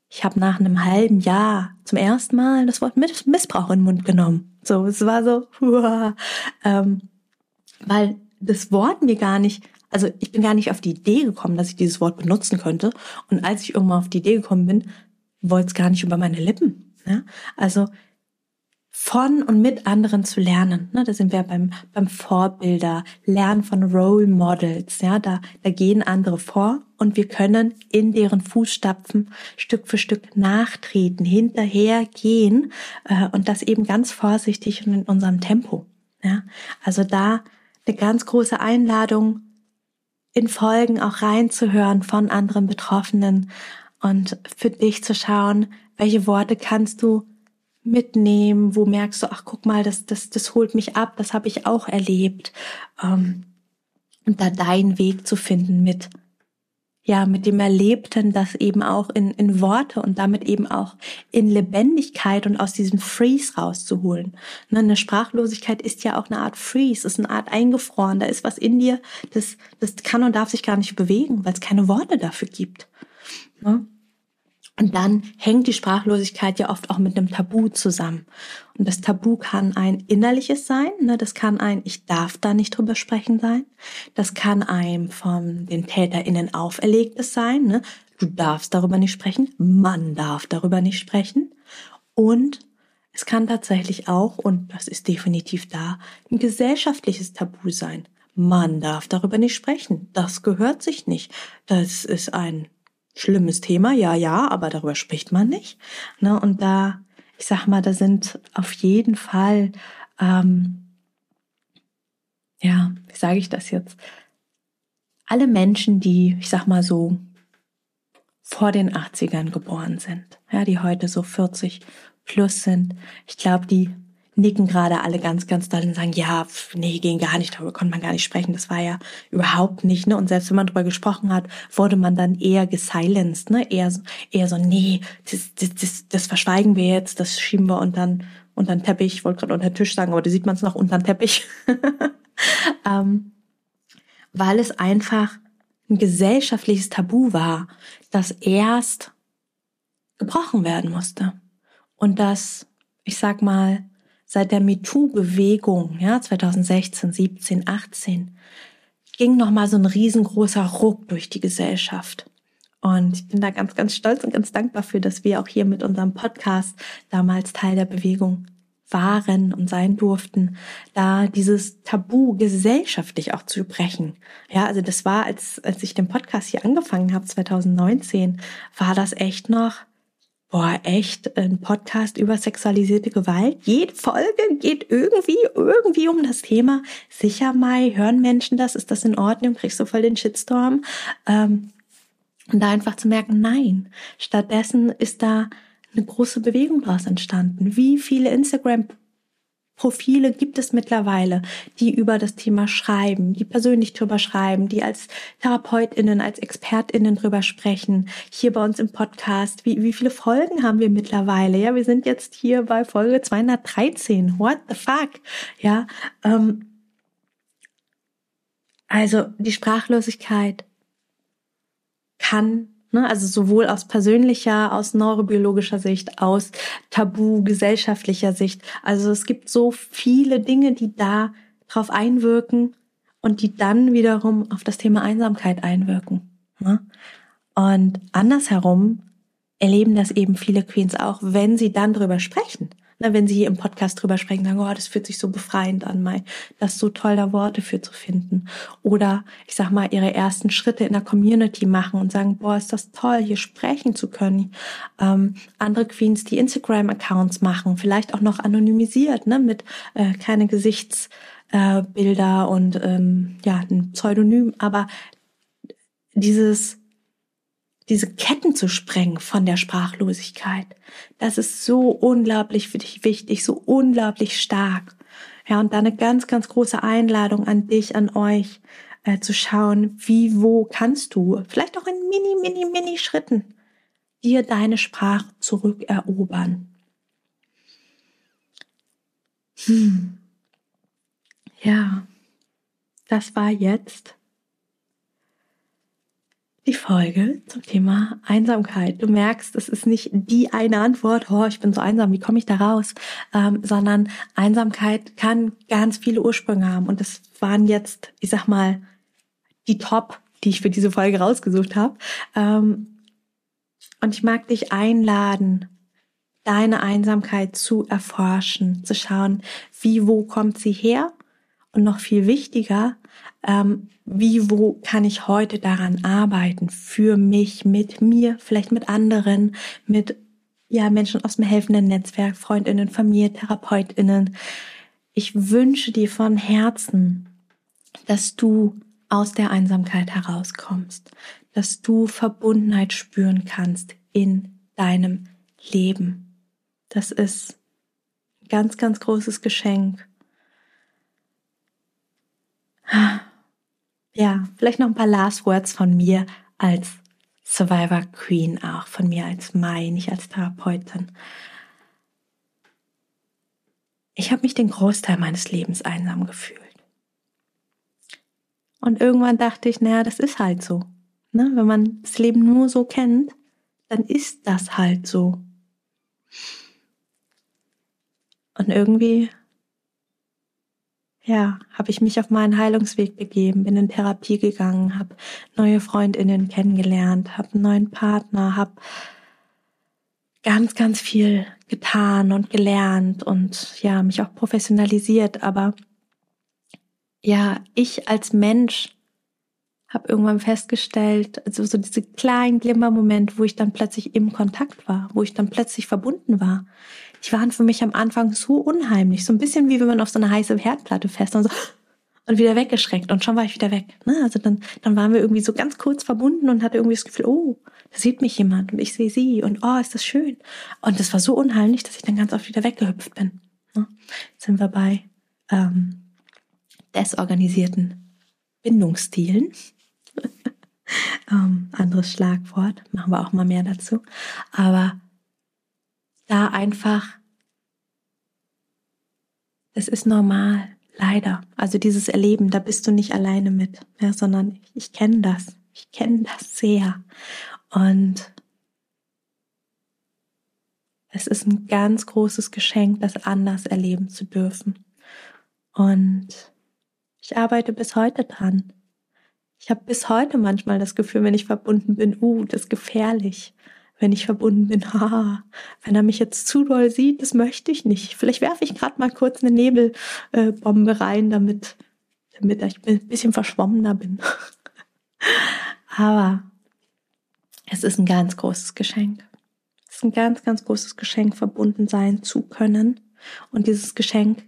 ich habe nach einem halben Jahr zum ersten Mal das Wort Missbrauch in den Mund genommen. So, es war so, huah, ähm, weil das Wort mir gar nicht, also ich bin gar nicht auf die Idee gekommen, dass ich dieses Wort benutzen könnte. Und als ich irgendwann auf die Idee gekommen bin, wollte es gar nicht über meine Lippen. Ja? Also von und mit anderen zu lernen. Ne? Da sind wir beim, beim Vorbilder, Lernen von Role Models. Ja? Da, da gehen andere vor und wir können in deren Fußstapfen Stück für Stück nachtreten, hinterhergehen äh, und das eben ganz vorsichtig und in unserem Tempo. Ja? Also da eine ganz große Einladung, in Folgen auch reinzuhören von anderen Betroffenen und für dich zu schauen, welche Worte kannst du mitnehmen, wo merkst du, ach guck mal, das das das holt mich ab, das habe ich auch erlebt, ähm, und da deinen Weg zu finden mit ja mit dem Erlebten, das eben auch in in Worte und damit eben auch in Lebendigkeit und aus diesem Freeze rauszuholen. Ne, eine Sprachlosigkeit ist ja auch eine Art Freeze, ist eine Art eingefroren, da ist was in dir, das das kann und darf sich gar nicht bewegen, weil es keine Worte dafür gibt. Ne? Und dann hängt die Sprachlosigkeit ja oft auch mit einem Tabu zusammen. Und das Tabu kann ein innerliches sein, ne? Das kann ein Ich darf da nicht drüber sprechen sein. Das kann ein von den TäterInnen auferlegtes sein, ne? Du darfst darüber nicht sprechen, man darf darüber nicht sprechen. Und es kann tatsächlich auch, und das ist definitiv da, ein gesellschaftliches Tabu sein. Man darf darüber nicht sprechen. Das gehört sich nicht. Das ist ein schlimmes Thema, ja, ja, aber darüber spricht man nicht. Ne? Und da, ich sag mal, da sind auf jeden Fall, ähm, ja, wie sage ich das jetzt? Alle Menschen, die, ich sag mal so, vor den achtzigern geboren sind, ja, die heute so vierzig plus sind. Ich glaube, die nicken gerade alle ganz, ganz doll und sagen, ja, pf, nee, ging gar nicht, darüber konnte man gar nicht sprechen, das war ja überhaupt nicht, ne, und selbst wenn man darüber gesprochen hat, wurde man dann eher gesilenced, ne, eher so, eher so, nee, das, das, das, das verschweigen wir jetzt, das schieben wir unter unter den Teppich, ich wollte gerade unter den Tisch sagen, aber da sieht man es noch unter den Teppich, ähm, weil es einfach ein gesellschaftliches Tabu war, das erst gebrochen werden musste. Und das, ich sag mal, seit der MeToo-Bewegung, ja, zwanzig sechzehn, siebzehn, achtzehn, ging nochmal so ein riesengroßer Ruck durch die Gesellschaft. Und ich bin da ganz, ganz stolz und ganz dankbar für, dass wir auch hier mit unserem Podcast damals Teil der Bewegung waren und sein durften, da dieses Tabu gesellschaftlich auch zu brechen. Ja, also das war, als, als ich den Podcast hier angefangen habe, zwanzig neunzehn, war das echt noch, boah, echt ein Podcast über sexualisierte Gewalt. Jede Folge geht irgendwie, irgendwie um das Thema. Sicher, Mai, hören Menschen das? Ist das in Ordnung? Kriegst du voll den Shitstorm? Ähm, und da einfach zu merken, nein. Stattdessen ist da eine große Bewegung daraus entstanden. Wie viele Instagram-Profile gibt es mittlerweile, die über das Thema schreiben, die persönlich drüber schreiben, die als TherapeutInnen, als ExpertInnen drüber sprechen. Hier bei uns im Podcast, wie, wie viele Folgen haben wir mittlerweile? Ja, wir sind jetzt hier bei Folge zweihundertdreizehn. What the fuck? Ja, ähm, also die Sprachlosigkeit kann, ne, also sowohl aus persönlicher, aus neurobiologischer Sicht, aus Tabu, gesellschaftlicher Sicht. Also es gibt so viele Dinge, die da drauf einwirken und die dann wiederum auf das Thema Einsamkeit einwirken. Ne? Und andersherum erleben das eben viele Queens auch, wenn sie dann drüber sprechen. Na, wenn sie hier im Podcast drüber sprechen, sagen, oh, das fühlt sich so befreiend an, Mai. Das ist so toll, da Worte für zu finden. Oder, ich sag mal, ihre ersten Schritte in der Community machen und sagen, boah, ist das toll, hier sprechen zu können. Ähm, andere Queens, die Instagram-Accounts machen, vielleicht auch noch anonymisiert, ne, mit äh, keine Gesichtsbilder äh, und ähm, ja, ein Pseudonym, aber dieses diese Ketten zu sprengen von der Sprachlosigkeit, das ist so unglaublich für dich wichtig, so unglaublich stark. Ja, und da eine ganz, ganz große Einladung an dich, an euch, äh, zu schauen, wie, wo kannst du, vielleicht auch in mini, mini, mini Schritten, dir deine Sprache zurückerobern. Hm. Ja, das war jetzt die Folge zum Thema Einsamkeit. Du merkst, es ist nicht die eine Antwort, oh, ich bin so einsam, wie komme ich da raus? Ähm, sondern Einsamkeit kann ganz viele Ursprünge haben. Und das waren jetzt, ich sag mal, die Top, die ich für diese Folge rausgesucht habe. Ähm, und ich mag dich einladen, deine Einsamkeit zu erforschen, zu schauen, wie, wo kommt sie her? Und noch viel wichtiger, ähm, wie, wo kann ich heute daran arbeiten, für mich, mit mir, vielleicht mit anderen, mit ja Menschen aus dem helfenden Netzwerk, Freundinnen, Familie, Therapeutinnen. Ich wünsche dir von Herzen, dass du aus der Einsamkeit herauskommst, dass du Verbundenheit spüren kannst in deinem Leben. Das ist ein ganz, ganz großes Geschenk. Ja, vielleicht noch ein paar Last Words von mir als Survivor Queen, auch von mir als Mai, nicht als Therapeutin. Ich habe mich den Großteil meines Lebens einsam gefühlt. Und irgendwann dachte ich, naja, das ist halt so. Ne? Wenn man das Leben nur so kennt, dann ist das halt so. Und irgendwie ja, habe ich mich auf meinen Heilungsweg begeben, bin in Therapie gegangen, habe neue Freundinnen kennengelernt, habe einen neuen Partner, habe ganz, ganz viel getan und gelernt und ja, mich auch professionalisiert. Aber ja, ich als Mensch habe irgendwann festgestellt, also so diese kleinen Glimmermomente, wo ich dann plötzlich im Kontakt war, wo ich dann plötzlich verbunden war, die waren für mich am Anfang so unheimlich. So ein bisschen wie wenn man auf so eine heiße Herdplatte fest und so und wieder weggeschreckt und schon war ich wieder weg. Ne? Also dann, dann waren wir irgendwie so ganz kurz verbunden und hatte irgendwie das Gefühl, oh, da sieht mich jemand und ich sehe sie und oh, ist das schön. Und das war so unheimlich, dass ich dann ganz oft wieder weggehüpft bin. Ne? Jetzt sind wir bei ähm, desorganisierten Bindungsstilen. ähm, anderes Schlagwort, machen wir auch mal mehr dazu. Aber da einfach, es ist normal, leider. Also dieses Erleben, da bist du nicht alleine mit, ja, sondern ich, ich kenne das. Ich kenne das sehr. Und es ist ein ganz großes Geschenk, das anders erleben zu dürfen. Und ich arbeite bis heute dran. Ich habe bis heute manchmal das Gefühl, wenn ich verbunden bin, uh, das ist gefährlich. Wenn ich verbunden bin, haha, wenn er mich jetzt zu doll sieht, das möchte ich nicht. Vielleicht werfe ich gerade mal kurz eine Nebelbombe äh, rein, damit, damit ich ein bisschen verschwommener bin. Aber es ist ein ganz großes Geschenk. Es ist ein ganz, ganz großes Geschenk, verbunden sein zu können. Und dieses Geschenk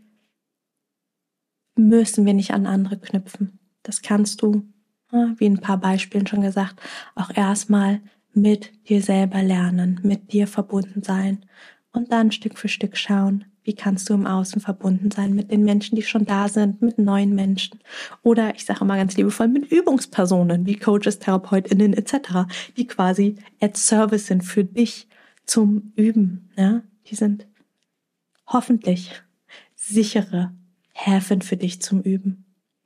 müssen wir nicht an andere knüpfen. Das kannst du, wie in ein paar Beispielen schon gesagt, auch erstmal mit dir selber lernen, mit dir verbunden sein und dann Stück für Stück schauen, wie kannst du im Außen verbunden sein mit den Menschen, die schon da sind, mit neuen Menschen oder ich sage immer ganz liebevoll mit Übungspersonen wie Coaches, TherapeutInnen et cetera, die quasi at Service sind für dich zum Üben. Ja? Die sind hoffentlich sichere Häfen für dich zum Üben.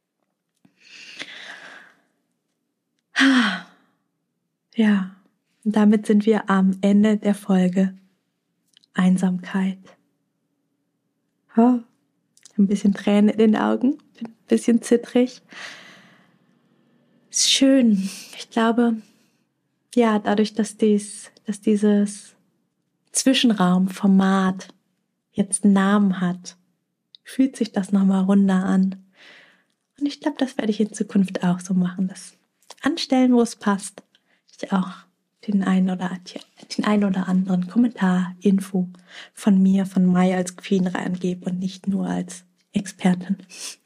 Ja, und damit sind wir am Ende der Folge Einsamkeit. Oh, ein bisschen Tränen in den Augen, ein bisschen zittrig. Ist schön. Ich glaube, ja, dadurch, dass dies, dass dieses Zwischenraumformat jetzt einen Namen hat, fühlt sich das nochmal runder an. Und ich glaube, das werde ich in Zukunft auch so machen, das anstellen, wo es passt. Ich auch den einen oder, den einen oder anderen Kommentar, Info von mir, von Mai als Queen reingebe und nicht nur als Expertin.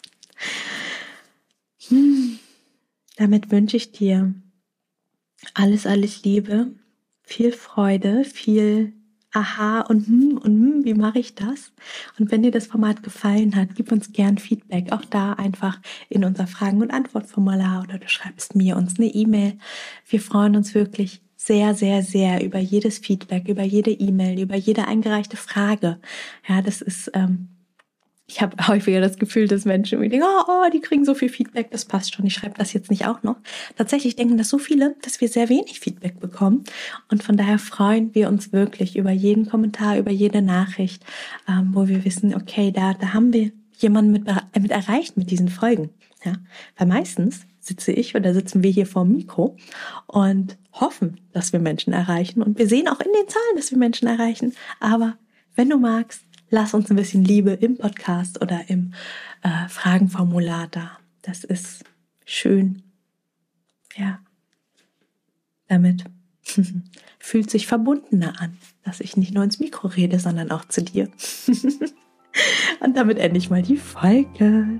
Hm. Damit wünsche ich dir alles, alles Liebe, viel Freude, viel Aha und hm und hm, wie mache ich das? Und wenn dir das Format gefallen hat, gib uns gern Feedback. Auch da einfach in unser Fragen- und Antwortformular oder du schreibst mir uns eine E-Mail. Wir freuen uns wirklich sehr, sehr, sehr über jedes Feedback, über jede E-Mail, über jede eingereichte Frage. Ja, das ist ähm, Ich habe häufiger das Gefühl, dass Menschen mir denken, oh, oh, die kriegen so viel Feedback, das passt schon, ich schreibe das jetzt nicht auch noch. Tatsächlich denken das so viele, dass wir sehr wenig Feedback bekommen. Und von daher freuen wir uns wirklich über jeden Kommentar, über jede Nachricht, ähm, wo wir wissen, okay, da, da haben wir jemanden mit, mit erreicht mit diesen Folgen. Ja? Weil meistens sitze ich oder sitzen wir hier vor dem Mikro und hoffen, dass wir Menschen erreichen. Und wir sehen auch in den Zahlen, dass wir Menschen erreichen. Aber wenn du magst, lass uns ein bisschen Liebe im Podcast oder im äh, Fragenformular da. Das ist schön. Ja, damit fühlt sich verbundener an, dass ich nicht nur ins Mikro rede, sondern auch zu dir. Und damit ende ich mal die Folge.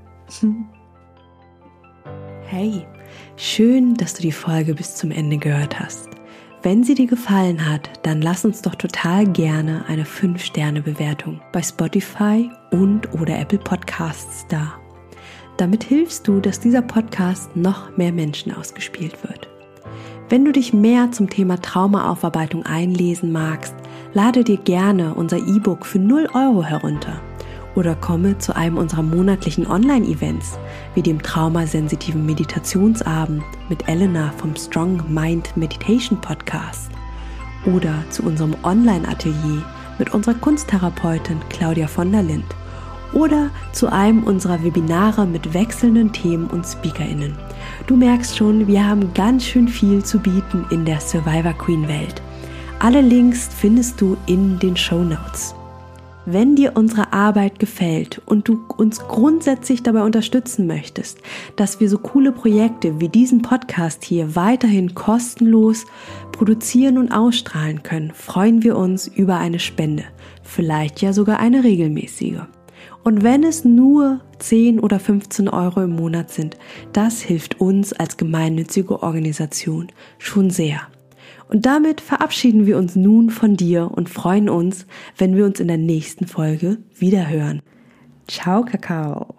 Hey, schön, dass du die Folge bis zum Ende gehört hast. Wenn sie dir gefallen hat, dann lass uns doch total gerne eine fünf Sterne Bewertung bei Spotify und oder Apple Podcasts da. Damit hilfst du, dass dieser Podcast noch mehr Menschen ausgespielt wird. Wenn du dich mehr zum Thema Traumaaufarbeitung einlesen magst, lade dir gerne unser E-Book für null Euro herunter oder komme zu einem unserer monatlichen Online-Events wie dem traumasensitiven Meditationsabend mit Elena vom Strong Mind Meditation Podcast oder zu unserem Online-Atelier mit unserer Kunsttherapeutin Claudia von der Lind oder zu einem unserer Webinare mit wechselnden Themen und SpeakerInnen. Du merkst schon, wir haben ganz schön viel zu bieten in der Survivor Queen Welt. Alle Links findest du in den Shownotes. Wenn dir unsere Arbeit gefällt und du uns grundsätzlich dabei unterstützen möchtest, dass wir so coole Projekte wie diesen Podcast hier weiterhin kostenlos produzieren und ausstrahlen können, freuen wir uns über eine Spende, vielleicht ja sogar eine regelmäßige. Und wenn es nur zehn oder fünfzehn Euro im Monat sind, das hilft uns als gemeinnützige Organisation schon sehr. Und damit verabschieden wir uns nun von dir und freuen uns, wenn wir uns in der nächsten Folge wiederhören. Ciao, Kakao!